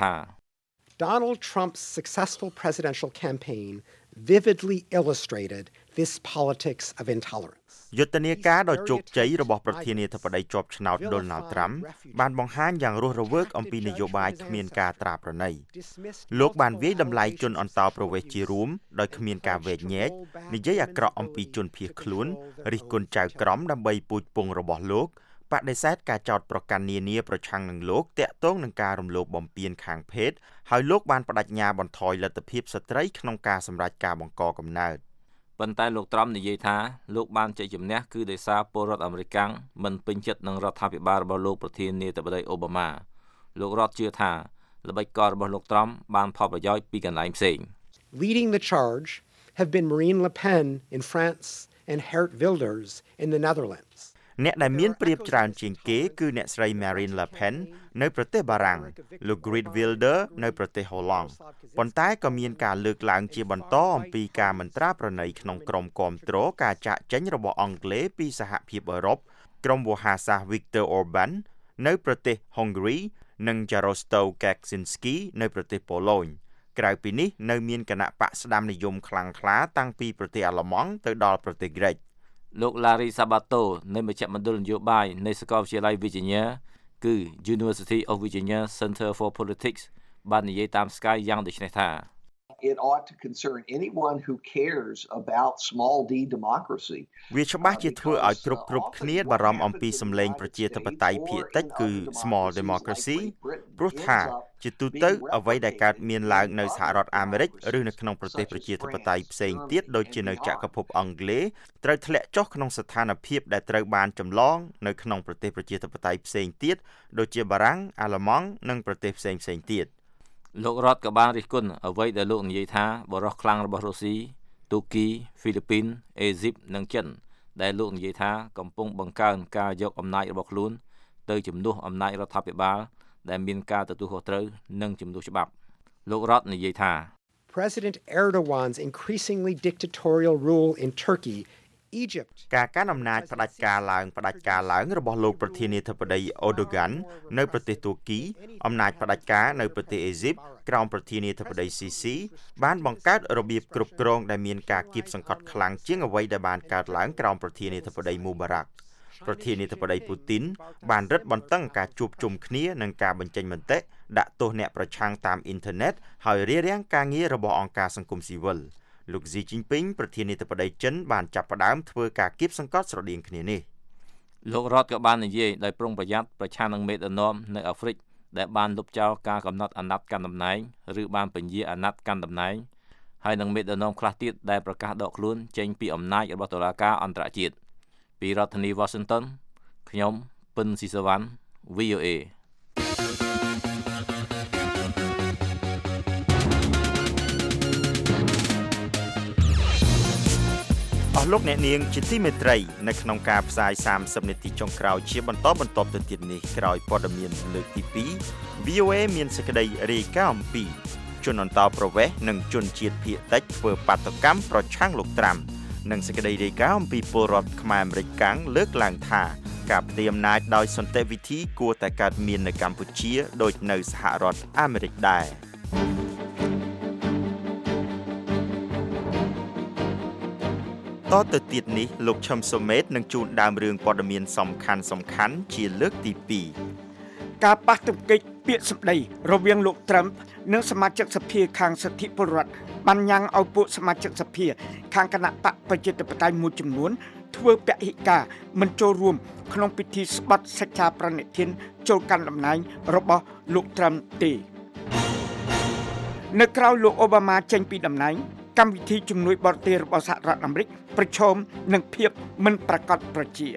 Donald Trump's successful presidential campaign vividly illustrated this politics of intolerance យុទ្ធនាការដ៏ជោគជ័យរបស់ប្រធានាធិបតីជាប់ឆ្នោត Donald Trump បានបង្ហាញយ៉ាងរស់រវើកអំពីនយោបាយគ្មានការត្រាប្រណីលោកបានវាយតម្លៃជនអន្តោប្រវេសន៍ជារួមដោយគ្មានការវែកញែកនិយាយអាក្រក់អំពីជនភៀសខ្លួនរិះគន់ចៅក្រមដើម្បីពូជពង្សរបស់លោកបដិសេធការចោទប្រកាន់នានាប្រឆាំងនឹងលោកតាក់ទងនឹងការរំលោភបំពានខាងភេទហើយលោកបានបដិញ្ញាបន្ថយលទ្ធភាពស្ត្រីក្នុងការសម្រេចការបង្កកំណើតប៉ុន្តែលោកត្រាំនិយាយថាលោកបានជ័យជំនះគឺដោយសារពលរដ្ឋអាមេរិកមិនពេញចិត្តនឹងរដ្ឋាភិបាលរបស់លោកប្រធានាធិបតីអូបាម៉ាលោករដ្ឋជឿថាល្បិចកលរបស់លោកត្រាំបានផលប្រយោជន៍ពីកន្លែងផ្សេង Leading the charge have been Marine Le Pen in France and Geert Wilders in the Netherlands អ្នកដែលមានប្រៀបច្រើនជាងគេគឺអ្នកស្រី Marine Le Pen នៅប្រទេសបារាំងលោក Geert Wilders នៅប្រទេសហូឡង់ប៉ុន្តែក៏មានការលើកឡើងជាបន្តអំពីការមិនត្រាប្រណីក្នុងក្រុមគាំទ្រការចាក់ចេញរបស់អង់គ្លេសពីសហភាពអឺរ៉ុបក្រុមវោហារសាស្ត្រ Viktor Orban នៅប្រទេសហុងហ្គ្រីនិង Jarosław Kaczynski នៅប្រទេសប៉ូឡូញក្រៅពីនេះនៅមានគណៈបកស្ដាំនិយមខ្លាំងក្លាតាំងពីប្រទេសអាល្លឺម៉ង់ទៅដល់ប្រទេសក្រិកលោក Larry Sabato នៃមជ្ឈមណ្ឌលនយោបាយនៃសាកលវិទ្យាល័យ Virginia គឺ University of Virginia Center for Politics បាននិយាយតាម Sky យ៉ាងដូចនេះថា It ought to concern anyone who cares about small d democracy វាច្បាស់ជាធ្វើឲ្យគ្រប់គ្រប់គ្នាបារម្ភអំពីសម្លេងប្រជាធិបតេយ្យភាគតិចគឺ small democracy ព្រោះថាជាទូទៅអ្វីដែលកើតមានឡើងនៅសហរដ្ឋអាមេរិកឬនៅក្នុងប្រទេសប្រជាធិបតេយ្យផ្សេងទៀតដូចជានៅចក្រភពអង់គ្លេសត្រូវធ្លាក់ចុះក្នុងស្ថានភាពដែលត្រូវបានចម្លងនៅក្នុងប្រទេសប្រជាធិបតេយ្យផ្សេងទៀតដូចជាបារាំងអាល្លឺម៉ង់និងប្រទេសផ្សេងផ្សេងទៀតលោករដ្ឋក៏បានរិះគន់អ្វីដែលលោកនិយាយថាបរិសុទ្ធខ្លាំងរបស់រុស្ស៊ីទូគីហ្វីលីពីនអេស៊ីបនិងចិនដែលលោកនិយាយថាកំពុងបង្កើនការយកអំណាចរបស់ខ្លួនទៅជំនួសអំណាចរដ្ឋាភិបាលដែលមានការទទួលខុសត្រូវនិងជំនួសច្បាប់លោករដ្ឋនិយាយថា President Erdogan's increasingly dictatorial rule in Turkey Egypt ការកាន់អំណាចផ្ដាច់ការឡើងផ្ដាច់ការឡើងរបស់លោកប្រធានាធិបតីអូដូហ្គាននៅប្រទេសទួរគីអំណាចផ្ដាច់ការនៅប្រទេសអេស៊ីបក្រោមប្រធានាធិបតីស៊ីស៊ីបានបង្កើតរបៀបគ្រប់គ្រងដែលមានការគៀបសង្កត់ខ្លាំងជាងអ្វីដែលបានកើតឡើងក្រោមប្រធានាធិបតីមូបារ៉ាក់ប្រធានាធិបតីពូទីនបានរឹតបន្តឹងការជួបជុំគ្នានិងការបញ្ចេញមតិដាក់ទោសអ្នកប្រឆាំងតាមអ៊ីនធឺណិតហើយរារាំងការងាររបស់អង្គការសង្គមស៊ីវិលលោកស៊ីជីនពីងប្រធានាធិបតីចិនបានចាប់ផ្ដើមធ្វើការគៀបសង្កត់ស្រដៀងគ្នានេះលោករតក៏បាននិយាយដោយប្រុងប្រយ័ត្នប្រឆាំងនឹងមេដឹកនាំនៅអាហ្វ្រិកដែលបានលុបចោលការកំណត់អាណត្តិកាន់តំណែងឬបានពន្យាអាណត្តិកាន់តំណែងហើយនឹងមេដឹកនាំខ្លះទៀតដែលប្រកាសដកខ្លួនចេញពីអំណាចរបស់តុលាការអន្តរជាតិពីរដ្ឋធានី Washington ខ្ញុំពិនស៊ីសវណ្ណ វី អូ เอអស់លោកអ្នកនាងជាទីមេត្រីនៅក្នុងការផ្សាយសាមសិបនាទីចុងក្រោយជាបន្តបន្ទាប់ទៅទៀតនេះក្រោយព័ត៌មានលើកទីពីរ វី អូ เอ មានសេចក្តីរាយការណ៍អំពីជនអន្តោប្រវេសន៍និងជនជាតិភាគតិចធ្វើបាតុកម្មប្រឆាំងលោកត្រាំនិងសេចក្តីរាយការណ៍អំពីពលរដ្ឋខ្មែរអាមេរិកកាំងលើកឡើងថាការផ្ទេរអំណាចដោយសន្តិវិធីគួរតែកើតមាននៅកម្ពុជាដូចនៅសហរដ្ឋអាមេរិកដែរតទៅទៀតនេះលោកឈឹមសុមេតនឹងជូនដើមរឿងព័ត៌មានសំខាន់សំខាន់ជាលើកទីពីរការប៉ះទង្គិចពាក្យសម្ដីរវាងលោកត្រឹមនិងសមាជិកសភាខាងសិទ្ធិពលរដ្ឋបានញ៉ាំងឲ្យពួកសមាជិកសភាខាងគណៈបកប្រជាធិបតេយ្យមួយចំនួនធ្វើពហិការមិនចូលរួមក្នុងពិធីស្បត់សច្ចាប្រណិធានចូលកាន់តំណែងរបស់លោកត្រឹមទេនៅក្រៅលោកអូបាម៉ាចេញពីតំណែងកម្មវិធីជំនួយបរទេសរបស់សហរដ្ឋអាមេរិកប្រឈមនឹងភាពមិនប្រាកដប្រជា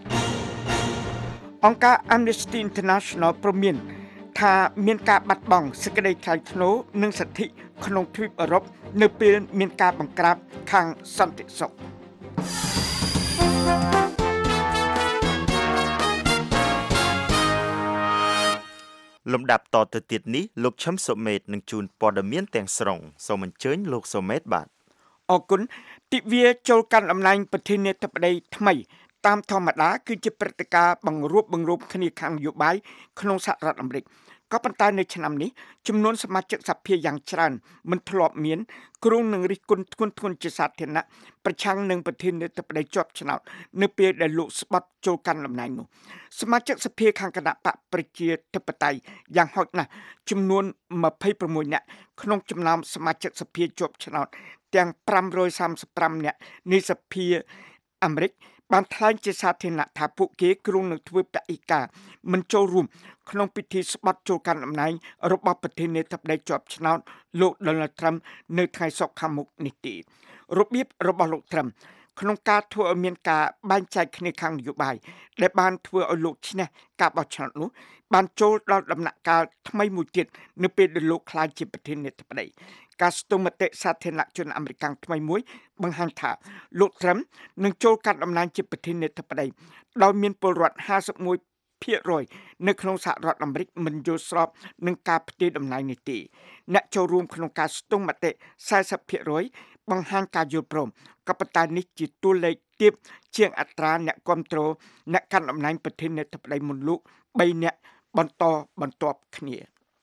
អង្គការ Amnesty International ព្រមានថាមានការបាត់បង់សេចក្តីថ្លៃថ្នូរនិងសិទ្ធិក្នុងទ្វីបអឺរ៉ុបនៅពេលមានការបង្ក្រាបខាងសន្តិសុខលំដាប់តទៅទៀតនេះលោកឈឹមសុមេតនឹងជូនព័ត៌មានទាំងស្រុងសូមអញ្ជើញលោកសុមេតបាទអរគុណទិវាចូលកាន់តំណែងប្រធានាធិបតីថ្មីតាមធម្មតាគឺជាព្រឹត្តិការណ៍បង្រួបបង្រួមគ្នាខាងនយោបាយក្នុងសហរដ្ឋអាមេរិកក៏ប៉ុន្តែនៅឆ្នាំនេះចំនួនសមាជិកសភាយ៉ាងច្រើនមិនធ្លាប់មានគ្រោងនឹងរិះគន់ធ្ងន់ធ្ងរជាសាធារណៈប្រឆាំងនឹងប្រធានាធិបតីជាប់ឆ្នោតនៅពេលដែលលោកស្បត់ចូលកាន់តំណែងនោះសមាជិកសភាខាងគណៈបកប្រជាធិបតេយ្យយ៉ាងហោចណាស់ចំនួនម្ភៃប្រាំមួយនាក់ក្នុងចំណោមសមាជិកសភាជាប់ឆ្នោតទាំងប្រាំរយសាមសិបប្រាំនាក់នៃសភាអាមេរិកបានថ្លែងជាសាធារណៈថាពួកគេគ្រោងនឹងធ្វើបដិការមិនចូលរួមក្នុងពិធីស្បត់ចូលកាន់តំណែងរបស់ប្រធានាធិបតីជាប់ឆ្នោតលោក Donald Trump នៅថ្ងៃសុក្រខាងមុខនេះទេរបៀបរបស់លោក Trump ក្នុងការធ្វើឲ្យមានការបែងចែកគ្នាខាងនយោបាយដែលបានធ្វើឲ្យលោកឈ្នះការបោះឆ្នោតនោះបានចូលដល់ដំណាក់កាលថ្មីមួយទៀតនៅពេលដែលលោកក្លាយជាប្រធានាធិបតីការស្ទង់មតិសាធារណជនអាមេរិកថ្មីមួយបង្ហាញថាលោក Trump នឹងចូលកាន់តំណែងជាប្រធានាធិបតីដោយមានពលរដ្ឋห้าสิบเอ็ดភាគរយនៅក្នុងសហរដ្ឋអាមេរិកមិនយល់ស្របនឹងការផ្ទេរតំណែងនេះទេអ្នកចូលរួមក្នុងការស្ទង់មតិสี่สิบភាគរយបង្ហាញការយល់ព្រមក៏ប៉ុន្តែនេះជាតួលេខទាបជាងអត្រាអ្នកគ្រប់គ្រងអ្នកកាន់តំណែងប្រធានាធិបតីមុនលោកបីនាក់បន្តបន្ទាប់គ្នា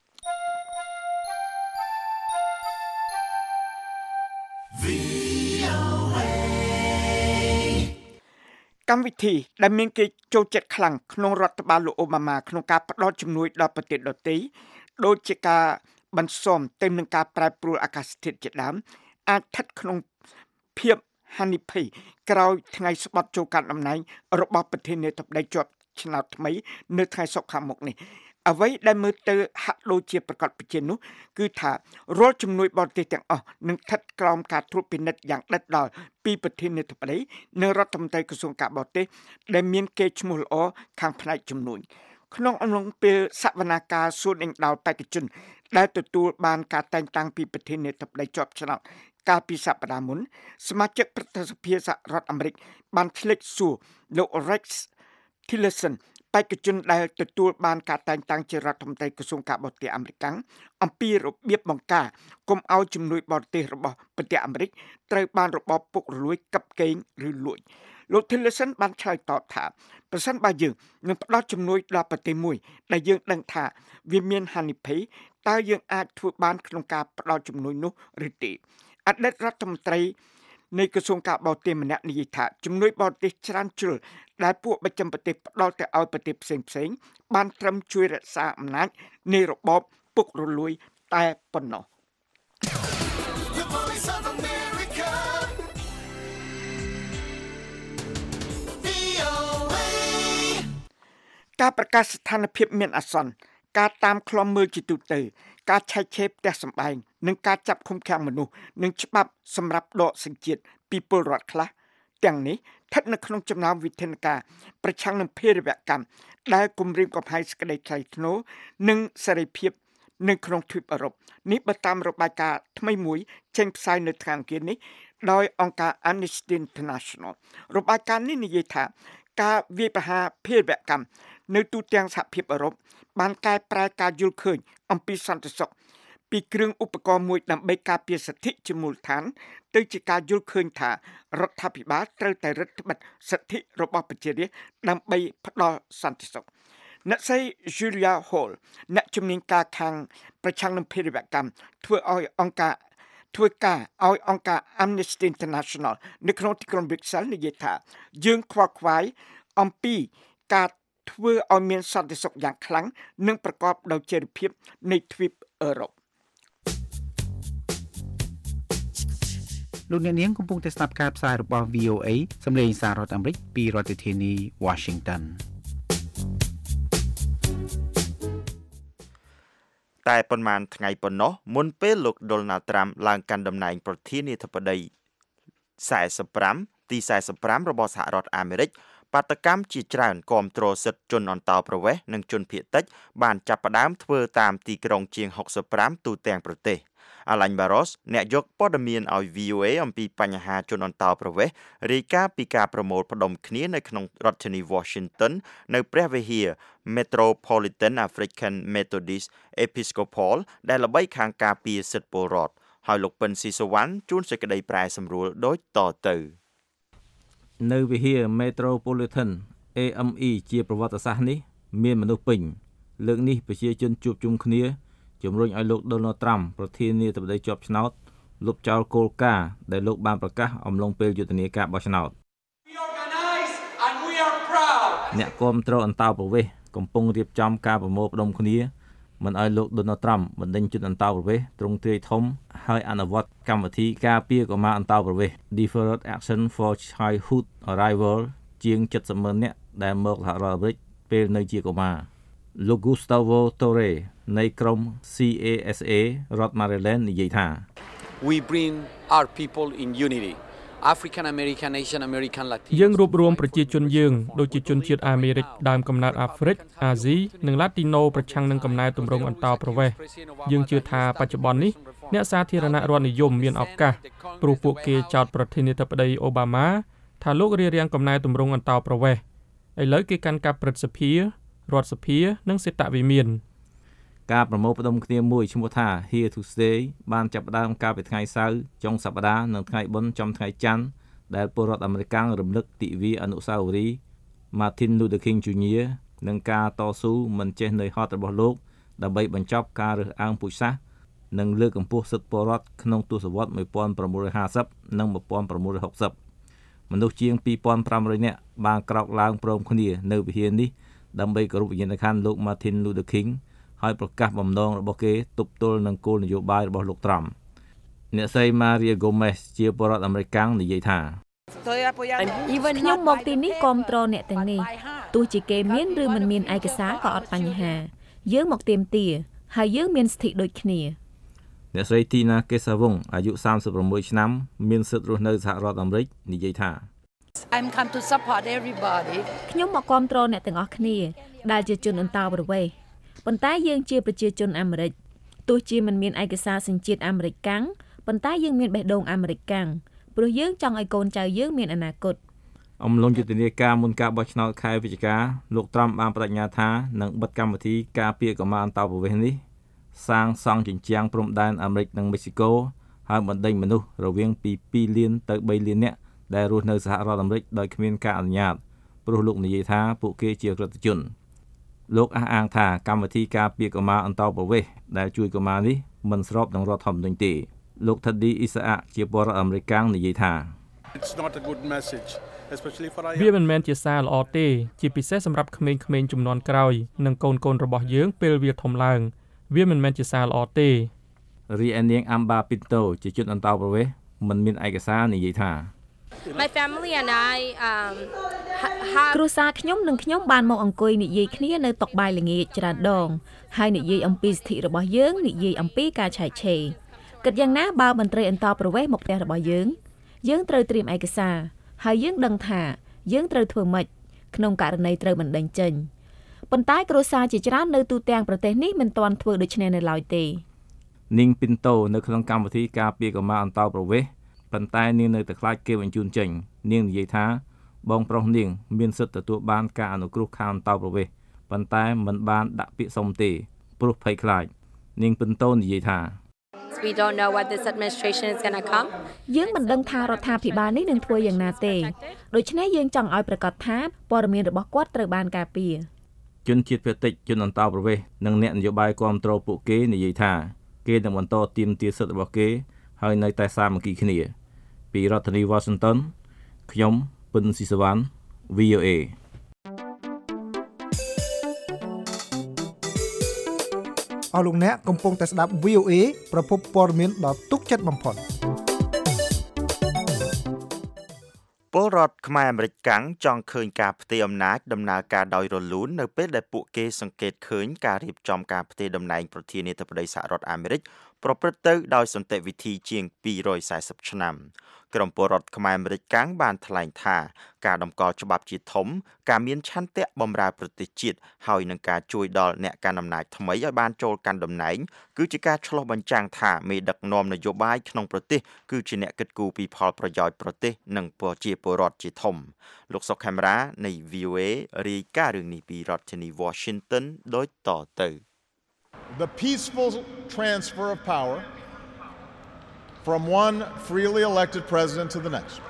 កម្មវិធីដែលមានគេចូលចិត្តខ្លាំងក្នុងរដ្ឋបាលលោកអូបាម៉ាក្នុងការផ្តល់ជំនួយដល់ប្រទេសដទៃដូចជាការបន្ស៊ាំទៅនឹងការប្រែប្រួលអាកាសធាតុជាដើមអាចស្ថិតក្នុងភាពហានិភ័យក្រោយថ្ងៃស្បត់ចូលកាន់តំណែងរបស់ប្រធានាធិបតីជាប់ឆ្នោតថ្មីនៅថ្ងៃសុក្រខាងមុខនេះអ្វីដែលមើលទៅហាក់ដូចជាប្រកបប្រជានោះគឺថារាល់ជំនួយបរទេសទាំងអស់នឹងស្ថិតក្រោមការត្រួតពិនិត្យយ៉ាងដិតដល់ពីប្រធានាធិបតីនិងរដ្ឋមន្ត្រីក្រសួងការបរទេសដែលមានកេរ្តិ៍ឈ្មោះល្អខាងផ្នែកជំនួយក្នុងអំឡុងពេលសវនាការសួនដេញដោលបេក្ខជនដែលទទួលបានការតែងតាំងពីប្រធានាធិបតីជាប់ឆ្នោតកាលពីសប្តាហ៍មុនសមាជិកប្រតិសភាសហរដ្ឋអាមេរិកបានឆ្លេចសួរលោក Rex Tillersonបេក្ខជនដែលទទួលបានការតែងតាំងជារដ្ឋមន្ត្រីក្រសួងការបរទេសអាមេរិកអំពីរបៀបបង្ការកុំឲ្យជំនួយបរទេសរបស់ប្រទេសអាមេរិកត្រូវបានរបបពុករលួយកាប់កេងឬលួចលោក Tillerson បានឆ្លើយតបថាប្រសិនបើយើងនឹងផ្ដល់ជំនួយដល់ប្រទេសមួយដែលយើងដឹងថាវាមានហានិភ័យតើយើងអាចធ្វើបានក្នុងការផ្ដល់ជំនួយនោះឬទេអតីតរដ្ឋមន្ត្រីនៃក្រសួងការបរទេសម្នាក់និយាយថាជំនួយបរទេសច្រើនជ្រុលដែលពួកបច្ចឹមប្រទេសផ្ដល់ទៅឲ្យប្រទេសផ្សេងផ្សេងបានត្រឹមជួយរក្សាអំណាចនៃរបបពុករលួយតែប៉ុណ្ណោះ The Voice of America ការប្រកាសស្ថានភាពមានអាសន្នការតាមឃ្លាំមើលជាទូទៅការឆែកឆេរផ្ទះសម្បែងនិងការចាប់ឃុំឃាំងមនុស្សនិងច្បាប់សម្រាប់ដកសញ្ជាតិពីពលរដ្ឋខ្លះទាំងនេះស្ថិតនៅក្នុងចំណោមវិធានការប្រឆាំងនឹងភេរវកម្មដែលគំរាមកំហែងសេចក្តីថ្លៃថ្នូរនិងសេរីភាពនៅក្នុងទ្វីបអឺរ៉ុបនេះបើតាមរបាយការណ៍ថ្មីមួយចេញផ្សាយនៅថ្ងៃអង្គារនេះដោយអង្គការ Amnesty International របាយការណ៍នេះនិយាយថាការវាយប្រហារភេរវកម្មនៅទូទាំងសហភាពអឺរ៉ុបបានកែប្រែការយល់ឃើញអំពីសន្តិសុខពីគ្រឿងឧបករណ៍មួយដើម្បីការពារសិទ្ធិជាមូលដ្ឋានទៅជាការយល់ឃើញថារដ្ឋាភិបាលត្រូវតែរឹតបន្តឹងសិទ្ធិរបស់ប្រជារាស្ត្រដើម្បីផ្ដល់សន្តិសុខអ្នកស្រី Julia Hall អ្នកជំនាញការខាងប្រឆាំងនឹងភេរវកម្មធ្វើឲ្យអង្គការធ្វើការឲ្យអង្គការ Amnesty International នៅក្នុងទីក្រុង Brussels និយាយថាយើងខ្វល់ខ្វាយអំពីការធ្វើឲ្យមានសន្តិសុខយ៉ាងខ្លាំងនិងប្រកបដោយចីរភាពនៃទ្វីបអឺរ៉ុបលោកអ្នកនាងកំពុងតែស្ដាប់ការផ្សាយរបស់ វី អូ អេ សម្លេងសាររដ្ឋអាមេរិកពីរដ្ឋធានី Washington តែប៉ុន្មានថ្ងៃប៉ុណ្ណោះមុនពេលលោក Donald Trump ឡើងកាន់តំណែងប្រធានាធិបតីសែសិបប្រាំទីសែសិបប្រាំរបស់សហរដ្ឋអាមេរិកបាតកម្មជាច្រើនគាំទ្រសិទ្ធិជនអន្តោប្រវេសន៍និងជនភៀសតិចបានចាប់ផ្ដើមធ្វើតាមទីក្រុងជាងហុកសិបប្រាំទូទាំងប្រទេសអាឡាញ់បារ៉ូសអ្នកយកព័ត៌មានឲ្យ វី អូ អេ អំពីបញ្ហាជនអន្តោប្រវេសន៍រាយការណ៍ពីការប្រមូលផ្ដុំគ្នានៅក្នុងរដ្ឋធានី Washington នៅព្រះវិហារ Metropolitan African Methodist Episcopal ដែលល្បីខាងការពារសិទ្ធិពលរដ្ឋហើយលោកពិនស៊ីសវណ្ណជួនសេចក្តីប្រែសម្រួលដូចតទៅនៅវិហារ Metropolitan เอ เอ็ม อี ជាប្រវត្តិសាស្ត្រនេះមានមនុស្សពេញលើកនេះប្រជាជនជួបជុំគ្នាជំរុញឲ្យលោក Donald Trump ប្រធានាធិបតីជាប់ឆ្នោតលុបចោលគោលការណ៍ដែលលោកបានប្រកាសអំឡុងពេលយុទ្ធនាការបោះឆ្នោតអ្នកគាំទ្រអន្តោប្រវេសន៍កំពុងរៀបចំការប្រមូលផ្ដុំគ្នាមិនឲ្យលោក Donald Trump បណ្ដេញជនអន្តោប្រវេសន៍ទ្រង់ទ្រាយធំហើយអនុវត្តកម្មវិធីការពារកុមារអន្តោប្រវេសន៍ Deferred Action for Childhood Arrival ជាងเจ็ดสิบម៉ឺននាក់ដែលមកសហរដ្ឋអាមេរិកពេលនៅជាកុមារលោក Gustavo Torre នៃក្រុម ซี เอ เอส เอ រដ្ឋ Maryland និយាយថា We bring our people in unity African American Asian American Latino យើងរួបរวมប្រជាជនយើងដូចជាជនជាតិអាមេរិកដើមកំណើតអាហ្វ្រិកអាស៊ីនិងឡាទីណូប្រឆាំងនឹងកំណែទម្រង់អន្តោប្រវេសន៍យើងជឿថាបច្ចុប្បន្ននេះអ្នកសាធារណរដ្ឋនិយមមានឱកាសព្រោះពួកគេចោទប្រធានាធិបតីអូបាម៉ាថាលោករារាំងកំណែទម្រង់អន្តោប្រវេសន៍ឥឡូវគេកាន់កាប់ព្រឹទ្ធសភារដ្ឋសភានិងសេតវិមានការប្រមូលផ្ដុំគ្នាមួយឈ្មោះថា Here to Stay បានចាប់ផ្ដើមកាលពីថ្ងៃសៅរ៍ចុងសប្តាហ៍និងថ្ងៃបុណ្យចំថ្ងៃច័ន្ទដែលពលរដ្ឋអាមេរិករំលឹកទិវាអនុស្សាវរីយ៍ Martin Luther King Junior និងការតស៊ូមិនចេះនឿយហត់របស់លោកដើម្បីបញ្ចប់ការរើសអើងពូជសាសន៍និងលើកកម្ពស់សិទ្ធិពលរដ្ឋក្នុងទសវត្សរ៍nineteen fiftyនិងnineteen sixtyមនុស្សជាងtwo thousand five hundredនាក់បានក្រោកឡើងព្រមគ្នានៅវិហារនេះដើម្បីគោរពវិញ្ញាណក្ខន្ធលោក Martin Luther King ហើយប្រកាសបំណងរបស់គេទប់ទល់នឹងគោលនយោបាយរបស់លោក Trump អ្នកស្រី Maria Gomez ជាពលរដ្ឋអាមេរិកនិយាយថាខ្ញុំមកទីនេះគាំទ្រអ្នកទាំងនេះទោះជាគេមានឬមិនមានឯកសារក៏អត់បញ្ហាយើងមកទាមទារហើយយើងមានសិទ្ធិដូចគ្នាអ្នកស្រី Tina Kesavong អាយុthirty-sixឆ្នាំមានសិទ្ធិរស់នៅសហរដ្ឋអាមេរិកនិយាយថា I'm come to support everybody ខ្ញុំមកគាំទ្រអ្នកទាំងអស់គ្នាដែលជាជនអន្តោប្រវេសន៍ប៉ុន្តែយើងជាប្រជាជនអាមេរិកទោះជាមិនមានឯកសារសញ្ជាតិអាមេរិកកាំងប៉ុន្តែយើងមានបេះដូងអាមេរិកកាំងព្រោះយើងចង់ឲ្យកូនចៅយើងមានអនាគតអំឡុងយុទ្ធនាការមុនការបោះឆ្នោតខែវិច្ឆិកាលោក Trump បានបដិញ្ញាថានឹងបិទកម្មវិធីការពារកុមារអន្តោប្រវេសន៍នេះសាងសង់ជញ្ជាំងព្រំដែនអាមេរិកនិងមេស៊ីកូហើយបណ្ដេញមនុស្សរវាងពីtwoលានទៅthreeលាននាក់ដែលរស់នៅសហរដ្ឋអាមេរិកដោយគ្មានការអនុញ្ញាតព្រោះលោកនិយាយថាពួកគេជាក្រិតជនលោកអះអាងថាកម្មវិធីការពារកុមារអន្តោប្រវេសន៍ដែលជួយកុមារនេះមិនស្របនឹងរដ្ឋធម្មនុញ្ញទេលោក Thadi Issaaq ជាពលរដ្ឋអាមេរិកនិយាយថា It's not a good message especially for វាមិនមែនជាសារល្អទេជាពិសេសសម្រាប់ក្មេងៗជំនាន់ក្រោយនិងកូនកូនរបស់យើងពេលវាធំឡើងវាមិនមែនជាសារល្អទេរីឯនាង Amba Pinto ជាជនអន្តោប្រវេសន៍មិនមានឯកសារនិយាយថា My family and I um គ្រួសារខ្ញុំនិងខ្ញុំបានមកអង្គុយនិយាយគ្នានៅតុបាយល្ងាចច្រើនដងហើយនិយាយអំពីសិទ្ធិរបស់យើងនិយាយអំពីការឆែកឆេរគិតយ៉ាងណាបើមន្ត្រីអន្តរប្រវេសន៍មកផ្ទះរបស់យើងយើងត្រូវត្រៀមឯកសារហើយយើងដឹងថាយើងត្រូវធ្វើម៉េចក្នុងករណីត្រូវបណ្តេញចេញប៉ុន្តែគ្រួសារជាច្រើននៅទូទាំងប្រទេសនេះមិនទាន់ធ្វើដូច្នេះនៅឡើយទេនាងពីនតូនៅក្នុងកម្មវិធីការពារកុមារអន្តរប្រវេសន៍ប៉ុន្តែនាងនៅតែខ្លាចគេបញ្ជូនចេញនាងនិយាយថាបងប្រុសនាងមានសិទ្ធិទទួលបានការអនុគ្រោះខាងអន្តរប្រវេសន៍ប៉ុន្តែមិនបានដាក់ពាក្យសុំទេព្រោះភ័យខ្លាចនាងពីនតូនិយាយថា We don't know what this administration is going to come យើងមិនដឹងថារដ្ឋាភិបាលនេះនឹងធ្វើយ៉ាងណាទេដូច្នេះយើងចង់ឲ្យប្រកាសថាព័ត៌មានរបស់គាត់ត្រូវបានការពារជនជាតិភាគតិចជនអន្តរប្រវេសន៍និងអ្នកនយោបាយគាំទ្រពួកគេនិយាយថាគេនឹងបន្តទាមទារសិទ្ធិរបស់គេហើយនៅតែសាមគ្គីគ្នាពីរដ្ឋធានី Washington ខ្ញុំពិនស៊ីសវណ្ណ វី អូ เอអស់លោកអ្នកកំពុងតែស្ដាប់ វី អូ เอ ប្រភពព័ត៌មានដ៏ទុកចិត្តបំផុតពលរដ្ឋខ្មែរអាមេរិកកាំងចង់ឃើញការផ្ទេរអំណាចដំណើរការដោយរលូននៅពេលដែលពួកគេសង្កេតឃើញការរៀបចំការផ្ទេរតំណែងប្រធានាធិបតីសហរដ្ឋអាមេរិកប្រព្រឹត្តទៅដោយសន្តិវិធីជាងពីររយសែសិបឆ្នាំក្រុមពលរដ្ឋខ្មែរអាមេរិកកាំងបានថ្លែងថាការដំកល់ច្បាប់ជាធំការមានឆន្ទៈបម្រើប្រទេសជាតិហើយនឹងការជួយដល់អ្នកកាន់អំណាចថ្មីឲ្យបានចូលកាន់តំណែងគឺជាការឆ្លុះបញ្ចាំងថាមេដឹកនាំនយោបាយក្នុងប្រទេសគឺជាអ្នកគិតគូរពីផលប្រយោជន៍ប្រទេសនិងប្រជាពលរដ្ឋជាធំលោកសុកខេមរានៃ វី អូ เอ រាយការណ៍រឿងនេះពីរដ្ឋធានី Washington ដូចតទៅ The peaceful transfer of power from one freely elected president to the next.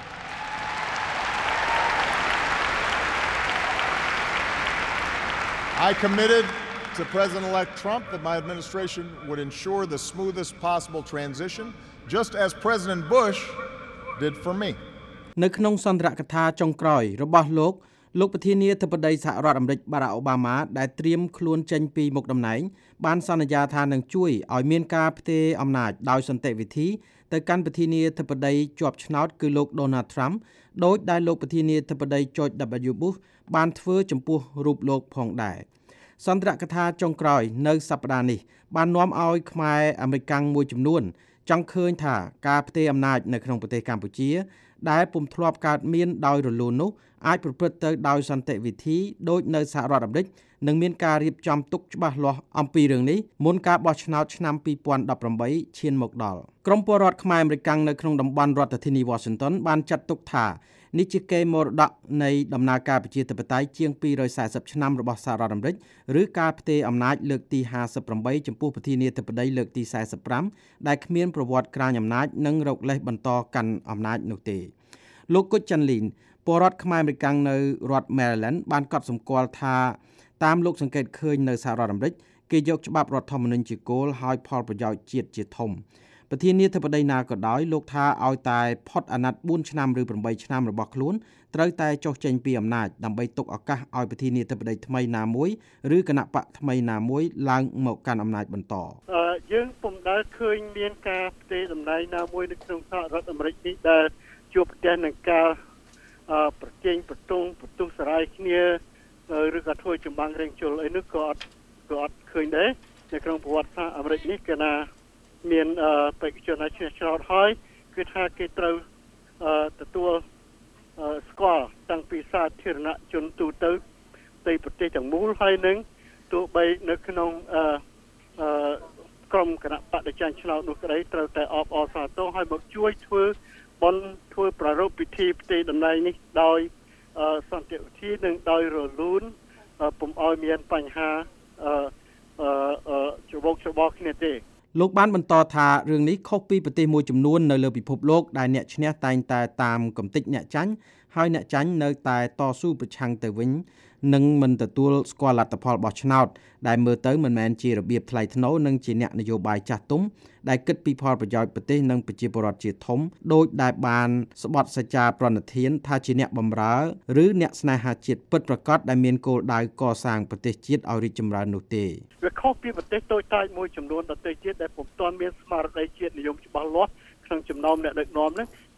I committed to President-elect Trump that my administration would ensure the smoothest possible transition, just as President Bush did for me. នៅក្នុងសន្ទរកថាចុងក្រោយរបស់លោកលោកប្រធានាធិបតីសហរដ្ឋអាមេរិកបារ៉ាក់អូបាម៉ាដែលត្រៀមខ្លួនចេញពីមុខតំណែងបានសន្យាថានឹងជួយឲ្យមានការផ្ទេរអំណាចដោយសន្តិវិធីទៅកាន់ប្រធានាធិបតីជាប់ឆ្នោតគឺលោក Donald Trump ដោយដែលលោកប្រធានាធិបតី George W. Bush បានធ្វើចំពោះរូបលោកផងដែរសន្ទរកថាចុងក្រោយនៅសប្តាហ៍នេះបាននាំឲ្យខ្មែរអាមេរិកាំងមួយចំនួនចង់ឃើញថាការផ្ទេរអំណាចនៅក្នុងប្រទេសកម្ពុជាដែលពុំធ្លាប់កើតមានដោយរលូននោះអាចប្រព្រឹត្តទៅដោយសន្តិវិធីដោយនៅសហរដ្ឋអាមេរិកនឹងមានការរៀបចំទុកច្បាស់លាស់អំពីរឿងនេះមុនការបោះឆ្នោតឆ្នាំពីរពាន់ដប់ប្រាំបីឈានមកដល់ក្រុមពលរដ្ឋខ្មែរអាមេរិកនៅក្នុងតំបន់រដ្ឋធានី Washington បានចាត់ទុកថានេះជាកេរមរតកនៃដំណើរការប្រជាធិបតេយ្យជាងពីររយសែសិបឆ្នាំរបស់សហរដ្ឋអាមេរិកឬការផ្ទេរអំណាចលើកទីห้าสิบแปดចំពោះប្រធានាធិបតីលើកទីสี่สิบห้าដែលគ្មានប្រវត្តិក្រាញអំណាចនិងរកលេសបន្តកាន់អំណាចនោះទេលោកគុជចាន់លីនពលរដ្ឋខ្មែរអាមេរិកនៅរដ្ឋ Maryland បានកត់សម្គាល់ថាតាមលោកសង្កេតឃើញនៅសហរដ្ឋអាមេរិកគេយកច្បាប់រដ្ឋធម្មនុញ្ញជាគោលហើយផលប្រយោជន៍ជាតិជាធំប្រធានាធិបតីណាក៏ដោយលោកថាឲ្យតែផុតអាណត្តិបួនឆ្នាំឬប្រាំបីឆ្នាំរបស់ខ្លួនត្រូវតែចុះចេញពីអំណាចដើម្បីទុកឱកាសឲ្យប្រធានាធិបតីថ្មីណាមួយឬគណៈបកថ្មីណាមួយឡើងមកកាន់អំណាចបន្តយើងពុំដែលឃើញមានការផ្ទេរតំណែងណាមួយនៅក្នុងសហរដ្ឋអាមេរិកនេះដែលជួបប្រទះនឹងការប្រជែងប្រទង់បន្ទុះសារាយគ្នាឬក៏ធ្វើចម្បាំងរែងជុលអីនោះក៏អត់ក៏អត់ឃើញដែរនៅក្នុងប្រវត្តិសាស្ត្រអាមេរិកនេះគឺថាមានបេក្ខជនឲ្យឈ្នះឆ្នោតហើយគឺថាគេត្រូវទទួលស្គាល់តាំងពីសាធារណជនទូទៅនៃប្រទេសទាំងមូលហើយនឹងទោះបីនៅក្នុងក្រុមគណៈបដិចាញ់ឆ្នោតនោះក្តីត្រូវតែអបអរសាទរឲ្យមកជួយធ្វើបនធ្វើប្រារព្ធពិធីផ្ទេរតំណែងនេះដោយសន្តិវិធីនិងដោយរលូនពុំឲ្យមានបញ្ហាច្របូកច្របល់គ្នាទេលោកបានបន្តថារឿងនេះខុសពីប្រទេសមួយចំនួននៅលើពិភពលោកដែលអ្នកឈ្នះតែងតែតាមកំតិចអ្នកចាញ់ហើយអ្នកចាញ់នៅតែតស៊ូប្រឆាំងទៅវិញនិងមិនទទួលស្គាល់លទ្ធផលបោះឆ្នោតដែលមើលទៅមិនមែនជារបៀបថ្លៃថ្នូរនិងជាអ្នកនយោបាយចាស់ទុំដែលគិតពីផលប្រយោជន៍ប្រទេសនិងប្រជាពលរដ្ឋជាធំដោយដែលបានស្បត់សច្ចាប្រណិធានថាជាអ្នកបម្រើឬអ្នកស្នេហាជាតិពិតប្រាកដដែលមានគោលដៅកសាងប្រទេសជាតិឲ្យរីកចម្រើននោះទេវាខុសពីប្រទេសតូចតាចមួយចំនួនដទៃទៀតដែលពុំទាន់មានស្មារតីជាតិនិយមច្បាស់លាស់ក្នុងចំណោមអ្នកដឹកនាំនេះគឺ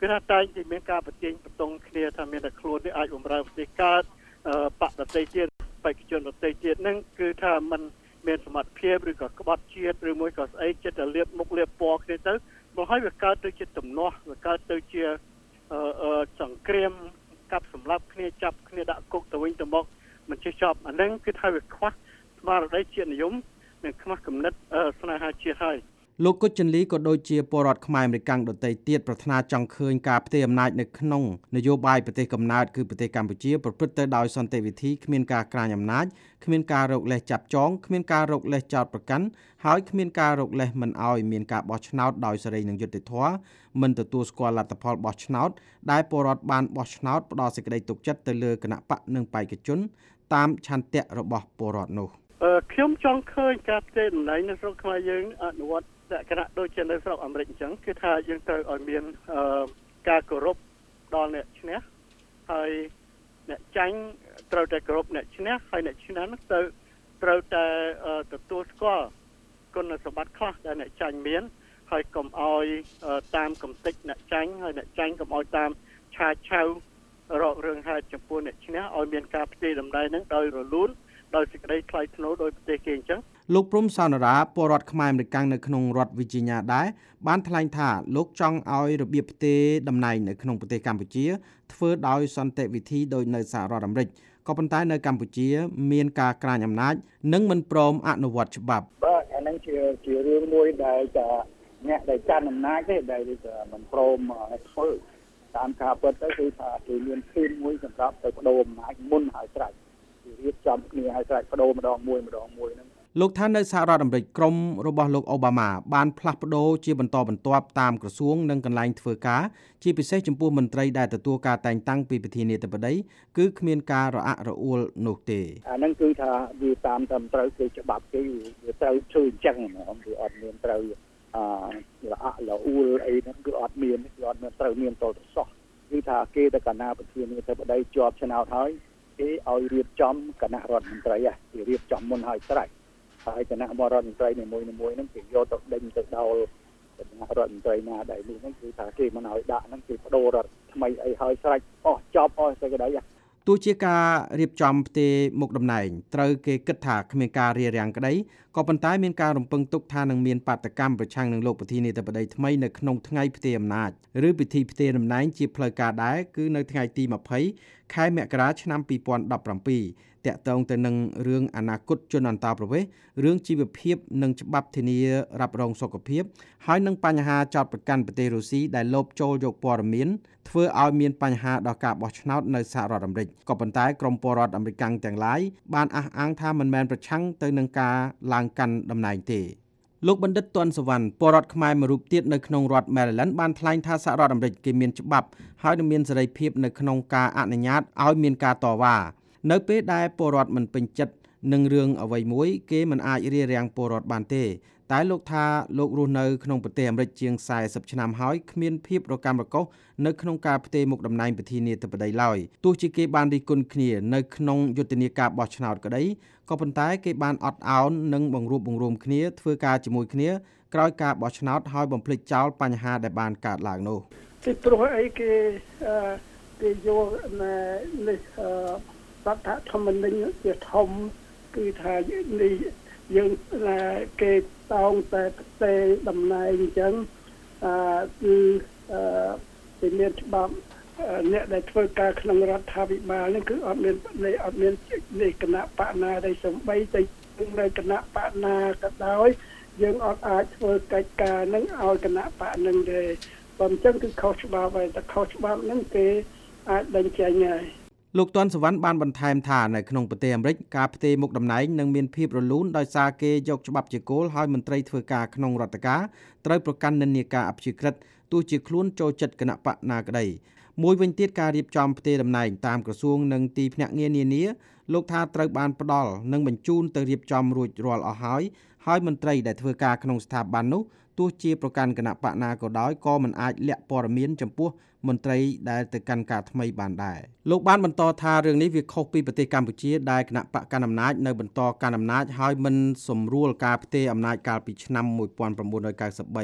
គឺថាតែងតែមានការប្រជែងបន្ទង់គ្នាថាមានតែខ្លួននេះអាចបម្រើប្រទេសកើតបកដតីទៀតបេក្ខជនដតីទៀតហ្នឹងគឺថាมันមានសមត្ថភាពឬក៏ក្បត់ជាតិឬមួយក៏ស្អីចិត្តតែលៀបមុខលៀបពណ៌គ្នាទៅមកឲ្យវាកើតទៅជាទំនាស់វាកើតទៅជាសង្គ្រាមកាប់សម្លាប់គ្នាចាប់គ្នាដាក់គុកទៅវិញទៅមកមិនចេះចប់អាហ្នឹងគឺថាវាខ្វះស្មារតីជាតិនិយមនិងខ្វះគំនិតស្នេហាជាតិហើយលោកគុជចិនលីក៏ដូចជាពលរដ្ឋខ្មែរអមេរិកដទៃទៀតប្រាថ្នាចង់ឃើញការផ្ទេរអំណាចនៅក្នុងនយោបាយប្រទេសកំណើតគឺប្រទេសកម្ពុជាប្រព្រឹត្តទៅដោយសន្តិវិធីគ្មានការក្រាញអំណាចគ្មានការរកលេសចាប់ចងគ្មានការរកលេសចោទប្រកាន់ហើយគ្មានការរកលេសមិនឲ្យមានការបោះឆ្នោតដោយសេរីនិងយុត្តិធម៌មិនទទួលស្គាល់លទ្ធផលបោះឆ្នោតដែលពលរដ្ឋបានបោះឆ្នោតផ្ដល់សេចក្តីទុកចិត្តទៅលើគណៈបកនិងបេក្ខជនតាមឆន្ទៈរបស់ពលរដ្ឋនោះខ្ញុំចង់ឃើញការផ្ទេរតំណែងនៅស្រុកខ្មែរយើងអនុវត្តលក្ខណៈដូចជានៅស្រុកអាមេរិកអញ្ចឹងគឺថាយើងត្រូវឲ្យមានការគោរពដល់អ្នកឈ្នះហើយអ្នកចាញ់ត្រូវតែគោរពអ្នកឈ្នះហើយអ្នកឈ្នះនោះទៅត្រូវតែទទួលស្គាល់គុណសម្បត្តិខ្លះដែលអ្នកចាញ់មានហើយកុំឲ្យតាមកំតិចអ្នកចាញ់ហើយអ្នកចាញ់កុំឲ្យតាមឆាឆៅរករឿងហេតុចំពោះអ្នកឈ្នះឲ្យមានការផ្ទេរតំណែងហ្នឹងដោយរលូនដោយសេចក្តីថ្លៃថ្នូរដោយប្រទេសគេអញ្ចឹងលោកព្រំសោនរាពលរដ្ឋខ្មែរអមេរិកនៅក្នុងរដ្ឋវីជីញ៉ាដែរបានថ្លែងថាលោកចង់ឲ្យរបៀបផ្ទេរតំណែងនៅក្នុងប្រទេសកម្ពុជាធ្វើដោយសន្តិវិធីដោយនៅសហរដ្ឋអាមេរិកក៏ប៉ុន្តែនៅកម្ពុជាមានការក្រាញអំណាចនិងមិនព្រមអនុវត្តច្បាប់បាទអានឹងជាជារឿងមួយដែលតែអ្នកដែលកាន់អំណាចទេដែលមិនព្រមធ្វើតាមការពិតទៅគឺថាគេមានឈាមមួយសម្រាប់ទៅបដូរអំណាចមុនហើយស្រេចរៀបចំគ្នាឲ្យស្រេចបដូរម្ដងមួយម្ដងមួយហ្នឹងលោកថានៅសហរដ្ឋអាមេរិកក្រុមរបស់លោកអូបាម៉ាបានផ្លាស់ប្ដូរជាបន្តបន្ទាប់តាមក្រសួងនិងកន្លែងធ្វើការជាពិសេសចំពោះមន្ត្រីដែលទទួលការតែងតាំងពីប្រធានាធិបតីគឺគ្មានការរអាក់រអួលនោះទេអាហ្នឹងគឺថាវាតាមតាមត្រូវគេច្បាប់គេវាត្រូវធ្វើអញ្ចឹងហ្មងវាអត់មានត្រូវអឺរអាក់រអួលអីហ្នឹងគឺអត់មានគឺអត់មានត្រូវមានតលសោះគឺថាគេទៅកណ្ដាលប្រធានាធិបតីជាប់ឆ្នោតហើយគេឲ្យរៀបចំគណៈរដ្ឋមន្ត្រីគេរៀបចំមុនហើយស្រេចហើយគណៈរដ្ឋមន្ត្រីនីមួយៗហ្នឹងគេយកទៅដេញទៅដល់គណៈរដ្ឋមន្ត្រីណាដែលនេះហ្នឹងគឺថាគេមិនឲ្យដាក់ហ្នឹងគេបដូររដ្ឋថ្មីអីហើយស្រេចអស់ចប់អស់សេចក្តីទោះជាការរៀបចំផ្ទេរមុខតំណែងត្រូវគេគិតថាគ្មានការរារាំងក្តីក៏ប៉ុន្តែមានការរំពឹងទុកថានឹងមានបាតកម្មប្រឆាំងនឹងលោកប្រធានាធិបតីថ្មីនៅក្នុងថ្ងៃផ្ទេរអំណាចឬពិធីផ្ទេរតំណែងជាផ្លូវការដែរគឺនៅថ្ងៃទីម្ភៃខែមករាឆ្នាំពីរពាន់ដប់ប្រាំពីរតាក់ទងទៅនឹងរឿងអនាគតជនអន្តោប្រវេសន៍រឿងជីវភាពនិងច្បាប់ធានារ៉ាប់រងសុខភាពហើយនឹងបញ្ហាចោទប្រកាន់ប្រទេសរុស្ស៊ីដែលលបចូលយកព័ត៌មានធ្វើឲ្យមានបញ្ហាដល់ការបោះឆ្នោតនៅសហរដ្ឋអាមេរិកក៏ប៉ុន្តែក្រមពលរដ្ឋអាមេរិកទាំងឡាយបានអះអាងថាមិនមែនប្រឆាំងទៅនឹងការឡើងកាន់តំណែងទេលោកបណ្ឌិតទាន់សវណ្ណពលរដ្ឋខ្មែរមួយរូបទៀតនៅក្នុងរដ្ឋ Maryland បានថ្លែងថាសហរដ្ឋអាមេរិកគេមានច្បាប់ហើយនឹងមានសេរីភាពនៅក្នុងការអនុញ្ញាតឲ្យមានការតវ៉ានៅពេលដែលពលរដ្ឋមិនពេញចិត្តនឹងរឿងអ្វីមួយគេមិនអាចរារាំងពលរដ្ឋបានទេតែលោកថាលោករស់នៅក្នុងប្រទេសអាមេរិកជាងសែសិបឆ្នាំហើយគ្មានភាពរកាំរកូសនៅក្នុងការផ្ទេរមុខតំណែងប្រធានាធិបតីឡើយទោះជាគេបានរិះគន់គ្នានៅក្នុងយុទ្ធនាការបោះឆ្នោតក្តីក៏ប៉ុន្តែគេបានអត់ឱននិងបង្រួបបង្រួមគ្នាធ្វើការជាមួយគ្នាក្រោយការបោះឆ្នោតហើយបំភ្លេចចោលបញ្ហាដែលបានកើតឡើងនោះពីព្រោះអីគេគេយកនេះរដ្ឋធម្មនុញ្ញជាធំគឺថានេះយើងគេតោងតែផ្ទេរតំណែងអញ្ចឹងអឺគឺអឺមានច្បាប់អ្នកដែលធ្វើការក្នុងរដ្ឋាភិបាលនេះគឺអត់មានអត់មាននេះគណៈបកណាដែលសំបីតែនៅគណៈបកណាក៏ដោយយើងអត់អាចធ្វើកិច្ចការនឹងឲ្យគណៈបកនឹងទេប៉ុន្តែគឺខុសច្បាប់ហើយតែខុសច្បាប់នឹងគេអាចដេញចេញហើយលោកទាន់សវណ្ណបានបន្ថែមថានៅក្នុងប្រទេសអាមេរិកការផ្ទេរមុខតំណែងនឹងមានភាពរលូនដោយសារគេយកច្បាប់ជាគោលហើយមន្ត្រីធ្វើការក្នុងរដ្ឋការត្រូវប្រកាន់និន្នាការអព្យាក្រឹតទោះជាខ្លួនចូលចិត្តគណៈបកណាក្តីមួយវិញទៀតការរៀបចំផ្ទេរតំណែងតាមក្រសួងនិងទីភ្នាក់ងារនានាលោកថាត្រូវបានផ្ដល់និងបញ្ជូនទៅរៀបចំរួចរាល់អស់ហើយហើយមន្ត្រីដែលធ្វើការក្នុងស្ថាប័ននោះទោះជាប្រកាន់គណៈបកណាក៏ដោយក៏មិនអាចលាក់ព័ត៌មានចំពោះមន្ត្រីដែលទៅកាន់ការថ្មីបានដែរលោកបានបន្តថារឿងនេះវាខុសពីប្រទេសកម្ពុជាដែលគណៈបកកណ្ដាលអំណាចនៅបន្តកាន់អំណាចហើយមិនសម្រួលការផ្ទេរអំណាចកាលពីឆ្នាំmột nghìn chín trăm chín mươi ba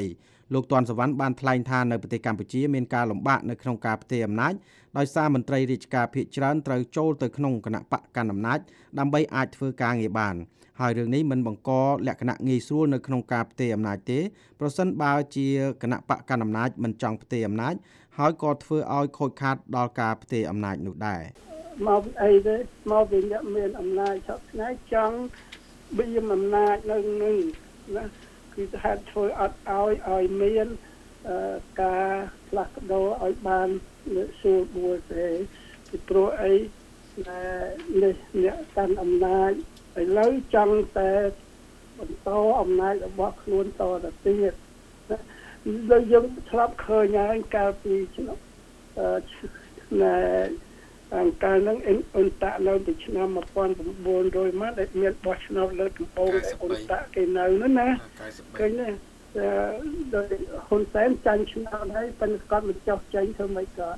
លោកទាន់សវណ្ណបានថ្លែងថានៅប្រទេសកម្ពុជាមានការលំបាកនៅក្នុងការផ្ទេរអំណាចដោយសារមន្ត្រីរាជការភាគច្រើនត្រូវចូលទៅក្នុងគណៈបកកណ្ដាលអំណាចដើម្បីអាចធ្វើការងារបានហើយរឿងនេះមិនបង្កលក្ខណៈងាយស្រួលនៅក្នុងការផ្ទេរអំណាចទេប្រសិនបើជាគណៈបកកណ្ដាលអំណាចមិនចង់ផ្ទេរអំណាចហើយក៏ធ្វើឲ្យខូចខាតដល់ការផ្ទេរអំណាចនោះដែរមកអីទេមកពីអ្នកមានអំណាចឆក់ឆ្នៃចង់បៀមអំណាចនៅនឹងណាគឺហេតុធ្វើអត់ឲ្យឲ្យមានការផ្លាស់ប្ដូរឲ្យបានស្រួលបួលទេពីព្រោះអីនេះអ្នកកាន់អំណាចឥឡូវចង់តែបន្តអំណាចរបស់ខ្លួនតទៅទៀតដូចយើងធ្លាប់ឃើញហើយកាលពីឆ្នាំណែអង្គការនឹងអ៊ុនតានៅពីឆ្នាំmột nghìn chín trămមកដែលមានបោះឆ្នោតលើកដំបូងដែលអ៊ុនតាគេនៅនោះណាឃើញទេដោយហ៊ុនសែនចាញ់ឆ្នោតហើយប៉ុន្តែគាត់មិនចោះចាញ់ធ្វើម៉េចគាត់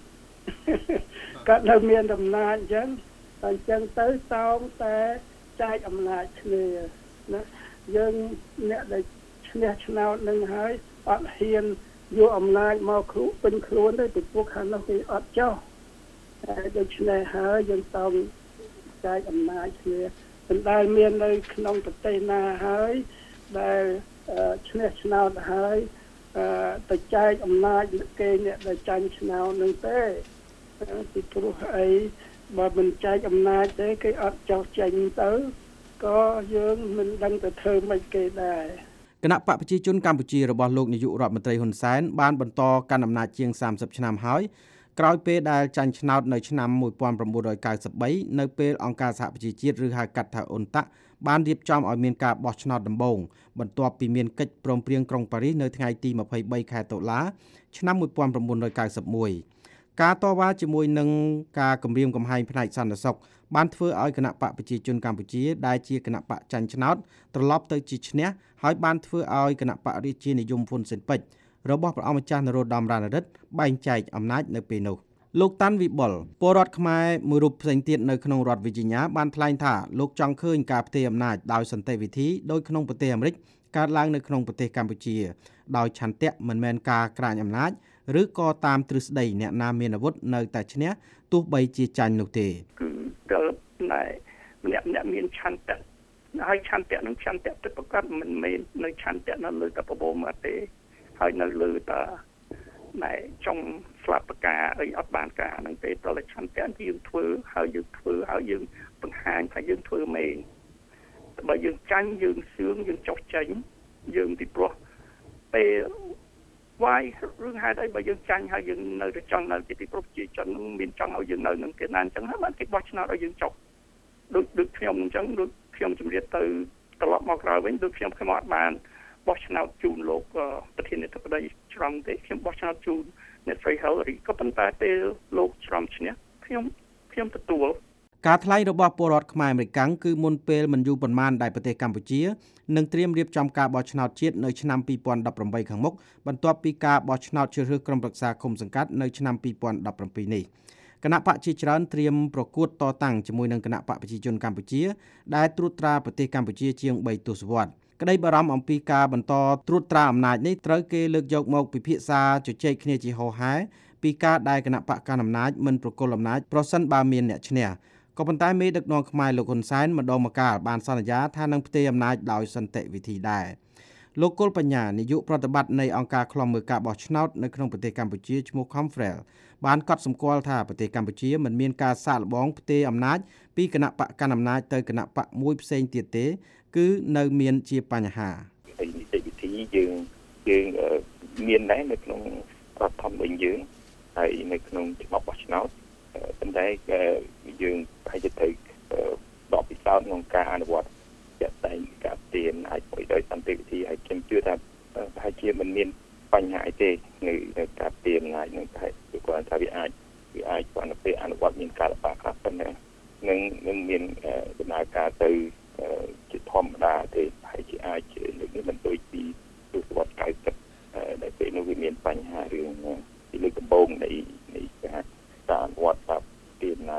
គាត់នៅមានអំណាចអញ្ចឹងតែអញ្ចឹងទៅតោងតែចែកអំណាចគ្នាណាយើងអ្នកដែលឈ្នះឆ្នោតនឹងហើយអត់ហ៊ានយកអំណាចមកគ្រូពេញខ្លួនទេពីពួកខាងនោះគេអត់ចោះតែដូច្នេះហើយយើងតោងចែកអំណាចគ្នាមិនដែលមាននៅក្នុងប្រទេសណាហើយដែលឈ្នះឆ្នោតហើយទៅចែកអំណាចគេអ្នកដែលចាញ់ឆ្នោតនឹងទេពីព្រោះអីបើមិនចែកអំណាចទេគេអត់ចោះចេញទៅក៏យើងមិនដឹងទៅធ្វើម៉េចគេដែរគណៈបកប្រជាជនកម្ពុជារបស់លោកនាយករដ្ឋមន្ត្រីហ៊ុនសែនបានបន្តកាន់អំណាចជាងសាមសិបឆ្នាំហើយក្រោយពេលដែលចាញ់ឆ្នោតនៅឆ្នាំmột nghìn chín trăm chín mươi baនៅពេលអង្គការសហប្រជាជាតិឬហៅកាត់ថាអ៊ុនតាក់បានរៀបចំឲ្យមានការបោះឆ្នោតដំបូងបន្ទាប់ពីមានកិច្ចព្រមព្រៀងក្រុងប៉ារីសនៅថ្ងៃទីยี่สิบสามខែតុលាឆ្នាំmột nghìn chín trăm chín mươi mốtការតវ៉ាជាមួយនឹងការគម្រាមកំហែងផ្នែកសន្តិសុខបានធ្វើឲ្យគណៈបកប្រជាជនកម្ពុជាដែលជាគណៈបកចាញ់ឆ្នោតត្រឡប់ទៅជាឈ្នះហើយបានធ្វើឲ្យគណៈបករាជានិយមហ៊ុនស៊ិនប៉ិចរបស់ព្រះអង្គម្ចាស់នរោត្តមរណរដ្ឋបែងចែកអំណាចនៅពេលនោះលោកតាន់វិបុលពលរដ្ឋខ្មែរមួយរូបផ្សេងទៀតនៅក្នុងរដ្ឋវីជីញ៉ាបានថ្លែងថាលោកចង់ឃើញការផ្ទេរអំណាចដោយសន្តិវិធីដោយក្នុងប្រទេសអាមេរិកកើតឡើងនៅក្នុងប្រទេសកម្ពុជាដោយឆន្ទៈមិនមែនការក្រាញអំណាចឬក៏តាមទ្រឹស្ដីអ្នកណាមានអាវុធនៅតែឈ្នះទោះបីជាចាញ់នោះទេគឺទៅណែម្នាក់ម្នាក់មានឆន្ទៈហើយឆន្ទៈនឹងឆន្ទៈទឹកប្រកាសមិនមែននៅឆន្ទៈនៅលើតែបបោមកទេហើយនៅលើតាណែចង់ស្លាប់ប្រការអីអត់បានការហ្នឹងទេតើឆន្ទៈយើងធ្វើហើយយើងធ្វើហើយយើងបង្ហាញថាយើងធ្វើមែនបើយើងចាញ់យើងសឿងយើងចោះចេញយើងពីព្រោះពេលវាយរឿងហេតុអីបើយើងចាញ់ហើយយើងនៅតែចង់នៅទីព្រោះជាជនមានចង់ឲ្យយើងនៅនឹងគេណាអញ្ចឹងហើយបានគេបោះឆ្នោតឲ្យយើងចុះដូចដូចខ្ញុំអញ្ចឹងដូចខ្ញុំជំរាបទៅត្រឡប់មកក្រោយវិញដូចខ្ញុំខ្ញុំអត់បានបោះឆ្នោតជូនលោកប្រធានាធិបតីច្រំទេខ្ញុំបោះឆ្នោតជូនអ្នកស្រី Hillary ក៏ប៉ុន្តែពេលលោកច្រំឈ្នះខ្ញុំខ្ញុំទទួលការថ្លែងរបស់ពលរដ្ឋខ្មែរអាមេរិកគឺមុនពេលមិនយូរប៉ុន្មានដែលប្រទេសកម្ពុជានឹងត្រៀមរៀបចំការបោះឆ្នោតជាតិនៅឆ្នាំยี่สิบสิบแปดខាងមុខបន្ទាប់ពីការបោះឆ្នោតជ្រើសរើសក្រុមប្រឹក្សាឃុំសង្កាត់នៅឆ្នាំยี่สิบสิบเจ็ดនេះគណៈបកជាច្រើនត្រៀមប្រកួតតតាំងជាមួយនឹងគណៈបកប្រជាជនកម្ពុជាដែលត្រួតត្រាប្រទេសកម្ពុជាជាងបីទសវត្សរ៍ក្តីបារម្ភអំពីការបន្តត្រួតត្រាអំណាចនេះត្រូវគេលើកយកមកពិភាក្សាជជែកគ្នាជាហោហែពីការដែលគណៈបកកណ្ដាលអំណាចមិនប្រគល់អំណាចប្រសិនបើមានអ្នកឈ្នះក៏ប៉ុន្តែមេដឹកនាំខ្មែរលោកហ៊ុនសែនម្ដងម្កាលបានសន្យាថានឹងផ្ទេរអំណាចដោយសន្តិវិធីដែរលោកគុលបញ្ញានាយកប្រតិបត្តិនៃអង្គការឃ្លាំមើលការបោះឆ្នោតនៅក្នុងប្រទេសកម្ពុជាឈ្មោះ Confrel បានកត់សម្គាល់ថាប្រទេសកម្ពុជាមិនមានការសាកល្បងផ្ទេរអំណាចពីគណៈបកកណ្ដាលអំណាចទៅគណៈបកមួយផ្សេងទៀតទេគឺនៅមានជាបញ្ហានីតិវិធីយើងយើងមានដែរនៅក្នុងរដ្ឋធម្មនុញ្ញយើងហើយនៅក្នុងច្បាប់បោះឆ្នោតប៉ុន្តែយើងប្រហែលជាត្រូវដកពិសោធន៍ក្នុងការអនុវត្តជាក់ស្ដែងការផ្ទេរអំណាចដោយសន្តិវិធីហើយខ្ញុំជឿថាប្រហែលជាមិនមានបញ្ហាអីទេនៅការផ្ទេរអំណាចនឹងតែគាត់ថាវាអាចវាអាចគាត់នៅពេលអនុវត្តមានការលំបាកខ្លះប៉ុន្តែនឹងនឹងមានដំណើរការទៅជាធម្មតាទេហើយជាអាចលើកនេះមិនដូចពីទសវត្សរ៍九十ដែលពេលនោះវាមានបញ្ហារឿងពីលើកដំបូងនៃនៃការតាមវត្តតាមពីអំណាច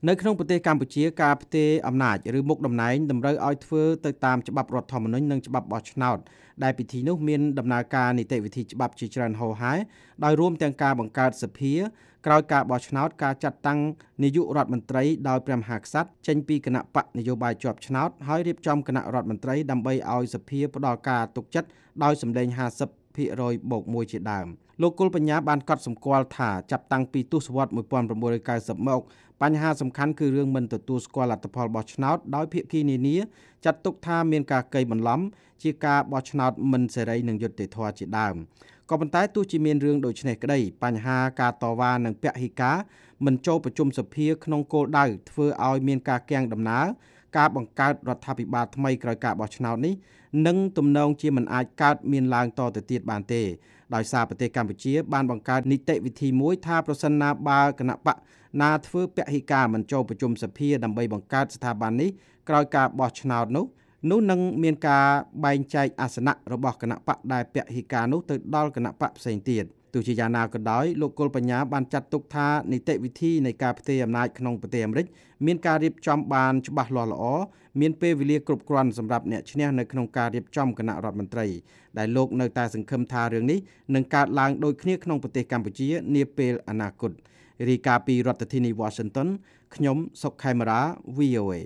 នៅក្នុងប្រទេសកម្ពុជាការផ្ទេរអំណាចឬមុខតំណែងតម្រូវឲ្យធ្វើទៅតាមច្បាប់រដ្ឋធម្មនុញ្ញនិងច្បាប់បោះឆ្នោតដែលពិធីនោះមានដំណើរការនីតិវិធីច្បាប់ជាច្រើនហូរហែដោយរួមទាំងការបង្កើតសភាក្រោយការបោះឆ្នោតការចាត់តាំងនាយករដ្ឋមន្ត្រីដោយព្រះមហាក្សត្រចេញពីគណៈបកនយោបាយជាប់ឆ្នោតហើយរៀបចំគណៈរដ្ឋមន្ត្រីដើម្បីឲ្យសភាផ្ដល់ការទុកចិត្តដោយសម្លេងห้าสิบភាគរយបូកមួយជាដើមលោកគុលបញ្ញាបានកត់សម្គាល់ថាចាប់តាំងពីទសវត្សរ៍nineteen ninetyមកបញ្ហាសំខាន់គឺរឿងមិនទទួលស្គាល់លទ្ធផលបោះឆ្នោតដោយភាគីនានាចាត់ទុកថាមានការកេងបន្លំជាការបោះឆ្នោតមិនសេរីនិងយុត្តិធម៌ជាដើមក៏ប៉ុន្តែទោះជាមានរឿងដូចនេះក្តីបញ្ហាការតវ៉ានិងពហិការមិនចូលប្រជុំសភាក្នុងគោលដៅធ្វើឲ្យមានការគាំងដំណើរការបង្កើតរដ្ឋាភិបាលថ្មីក្រោយការបោះឆ្នោតនេះនឹងទំនងជាមិនអាចកើតមានឡើងតទៅទៀតបានទេដោយសារប្រទេសកម្ពុជាបានបង្កើតនីតិវិធីមួយថាប្រសិនណាបើគណៈបកណាធ្វើពហិការមិនចូលប្រជុំសភាដើម្បីបង្កើតស្ថាប័ននេះក្រោយការបោះឆ្នោតនោះនោះនឹងមានការបែងចែកអាសនៈរបស់គណៈបកដែលពហិការនោះទៅដល់គណៈបកផ្សេងទៀតទោះជាយ៉ាងណាក៏ដោយលោកគុលបញ្ញាបានចាត់ទុកថានីតិវិធីនៃការផ្ទេរអំណាចក្នុងប្រទេសអាមេរិកមានការរៀបចំបានច្បាស់លាស់ល្អមានពេលវេលាគ្រប់គ្រាន់សម្រាប់អ្នកឈ្នះនៅក្នុងការរៀបចំគណៈរដ្ឋមន្ត្រីដែលលោកនៅតែសង្ឃឹមថារឿងនេះនឹងកើតឡើងដូចគ្នាក្នុងប្រទេសកម្ពុជានាពេលអនាគតរាយការណ៍ពីរដ្ឋធានី Washington ខ្ញុំសុកខេមរា V O A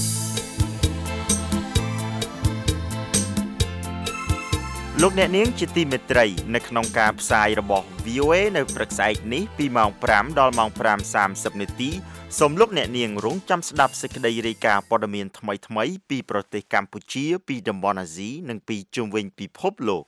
លោកអ្នកនាងជាទីមេត្រីនៅក្នុងការផ្សាយរបស់ V O A នៅព្រឹកស្អែកនេះពីម៉ោងfiveដល់ម៉ោងfiveសាមសិបនាទីសូមលោកអ្នកនាងរងចាំស្ដាប់សេចក្តីរាយការណ៍ព័ត៌មានថ្មីៗពីប្រទេសកម្ពុជាពីតំបន់អាស៊ីនិងពីជុំវិញពិភពលោក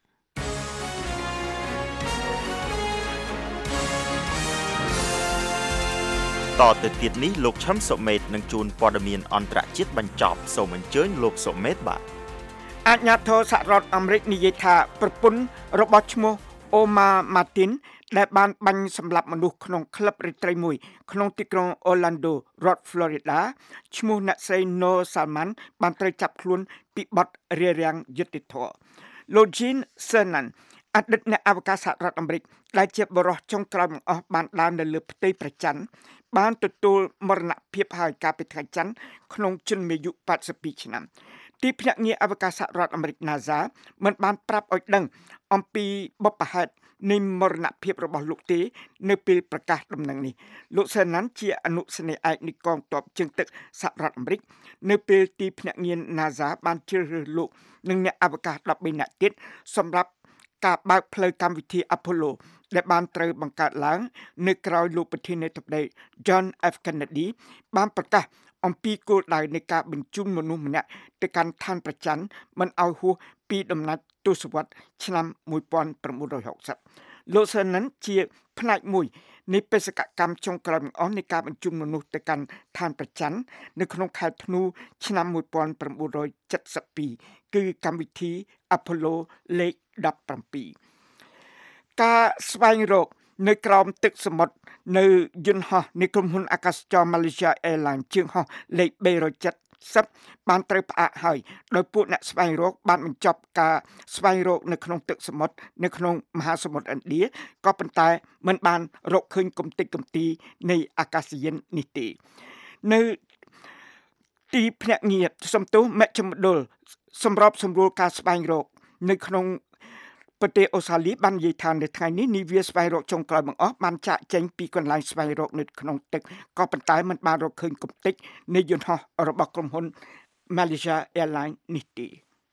តទៅទៀតនេះលោកឈឹមសុមេតនឹងជួនព័ត៌មានអន្តរជាតិបញ្ចប់សូមអញ្ជើញលោកសុមេតបាទអាជ្ញាធរសហរដ្ឋអាមេរិកនិយាយថាប្រពន្ធរបស់ឈ្មោះអូម៉ាម៉ាទីនដែលបានបាញ់សម្លាប់មនុស្សក្នុងក្លឹបរាត្រីមួយក្នុងទីក្រុងអូឡាន់ដូរដ្ឋ Florida ឈ្មោះអ្នកស្រី No Salman បានត្រូវចាប់ខ្លួនពីបទរារាំងយុត្តិធម៌លោក Jean Cernan អតីតអ្នកអវកាសសហរដ្ឋអាមេរិកដែលជាបរិសុទ្ធចុងក្រោយបង្អស់បានដើរនៅលើផ្ទៃព្រះច័ន្ទបានទទួលមរណភាពហើយកាលពីថ្ងៃច័ន្ទក្នុងជន្មាយុeighty-twoឆ្នាំទីភ្នាក់ងារអវកាសសហរដ្ឋអាមេរិក NASA មិនបានប្រាប់ឲ្យដឹងអំពីបបហេតុនៃមរណភាពរបស់លោកទេនៅពេលប្រកាសដំណឹងនេះលោកសេណាន់ជាអនុសេនីយ៍ឯកនៃកងទ័ពជើងទឹកសហរដ្ឋអាមេរិកនៅពេលទីភ្នាក់ងារ NASA បានជ្រើសរើសលោកនិងអ្នកអវកាសthirteenនាក់ទៀតសម្រាប់ការបើកផ្លូវកម្មវិធី Apollo ដែលបានត្រូវបង្កើតឡើងនៅក្រៅលោកប្រធានាធិបតី John F Kennedy បានប្រកាសអំពីគោលដៅនៃការបញ្ជូនមនុស្សម្នាក់ទៅកាន់ឋានព្រះច័ន្ទមិនឲ្យហួសពីដំណាច់ទសវត្សរ៍ឆ្នាំnineteen sixtyលោកសឺណាន់ជាផ្នែកមួយនៃបេសកកម្មចុងក្រោយបង្អស់នៃការបញ្ជូនមនុស្សទៅកាន់ឋានព្រះច័ន្ទនៅក្នុងខែធ្នូឆ្នាំnineteen seventy-twoគឺកម្មវិធី Apollo លេខseventeenការស្វែងរកនៅក្រោមទឹកសមុទ្រនៅយន្តហោះនៃក្រុមហ៊ុនអាកាសចរ Malaysia Airlines ជើងហោះលេខB one seventyបានត្រូវផ្អាកហើយដោយពួកអ្នកស្វែងរកបានបញ្ចប់ការស្វែងរកនៅក្នុងទឹកសមុទ្រនៅក្នុងមហាសមុទ្រឥណ្ឌាក៏ប៉ុន្តែមិនបានរកឃើញកំទេចកំទីនៃអាកាសយាននេះទេនៅទីភ្នាក់ងារសំទោសមជ្ឈមណ្ឌលសម្របសម្រួលការស្វែងរកនៅក្នុងប្រទេសអូស្ត្រាលីបាននិយាយថានៅថ្ងៃនេះនាវាស្វែងរកចុងក្រោយបង្អស់បានចាកចេញពីកន្លែងស្វែងរកនៅក្នុងទឹកក៏ប៉ុន្តែមិនបានរកឃើញកំទេចនៃយន្តហោះរបស់ក្រុមហ៊ុន Malaysia Airlines នេះទេ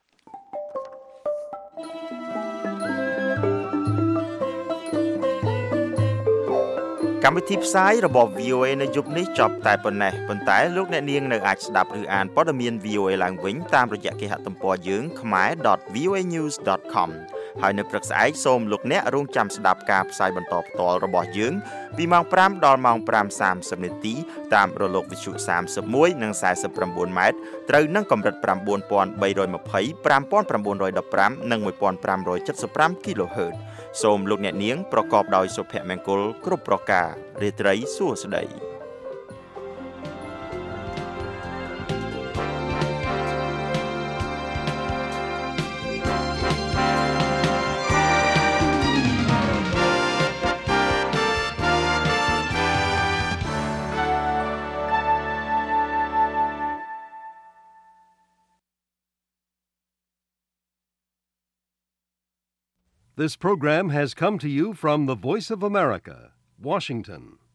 កម្មវិធីផ្សាយរបស់ V O A នៅយប់នេះចប់តែប៉ុណ្ណេះប៉ុន្តែលោកអ្នកនាងនៅអាចស្ដាប់ឬអានព័ត៌មាន V O A ឡើងវិញតាមរយៈគេហទំព័រយើង khmae dot v o a news dot com ហើយនៅព្រឹកស្អែកសូមលោកអ្នករងចាំស្ដាប់ការផ្សាយបន្តផ្ទាល់របស់យើងពីម៉ោងfiveដល់ម៉ោងfiveសាមសិបនាទីតាមរលកវិទ្យុthirty-oneនិងforty-nineម៉ែត្រត្រូវនឹងកម្រិតnine thousand three hundred twenty, five thousand nine hundred fifteenនិងfifteen seventy-five kilohertz សូមលោកអ្នកនាងប្រកបដោយសុភមង្គលគ្រប់ប្រការរាត្រីសួស្តី This program has come to you from the Voice of America, Washington.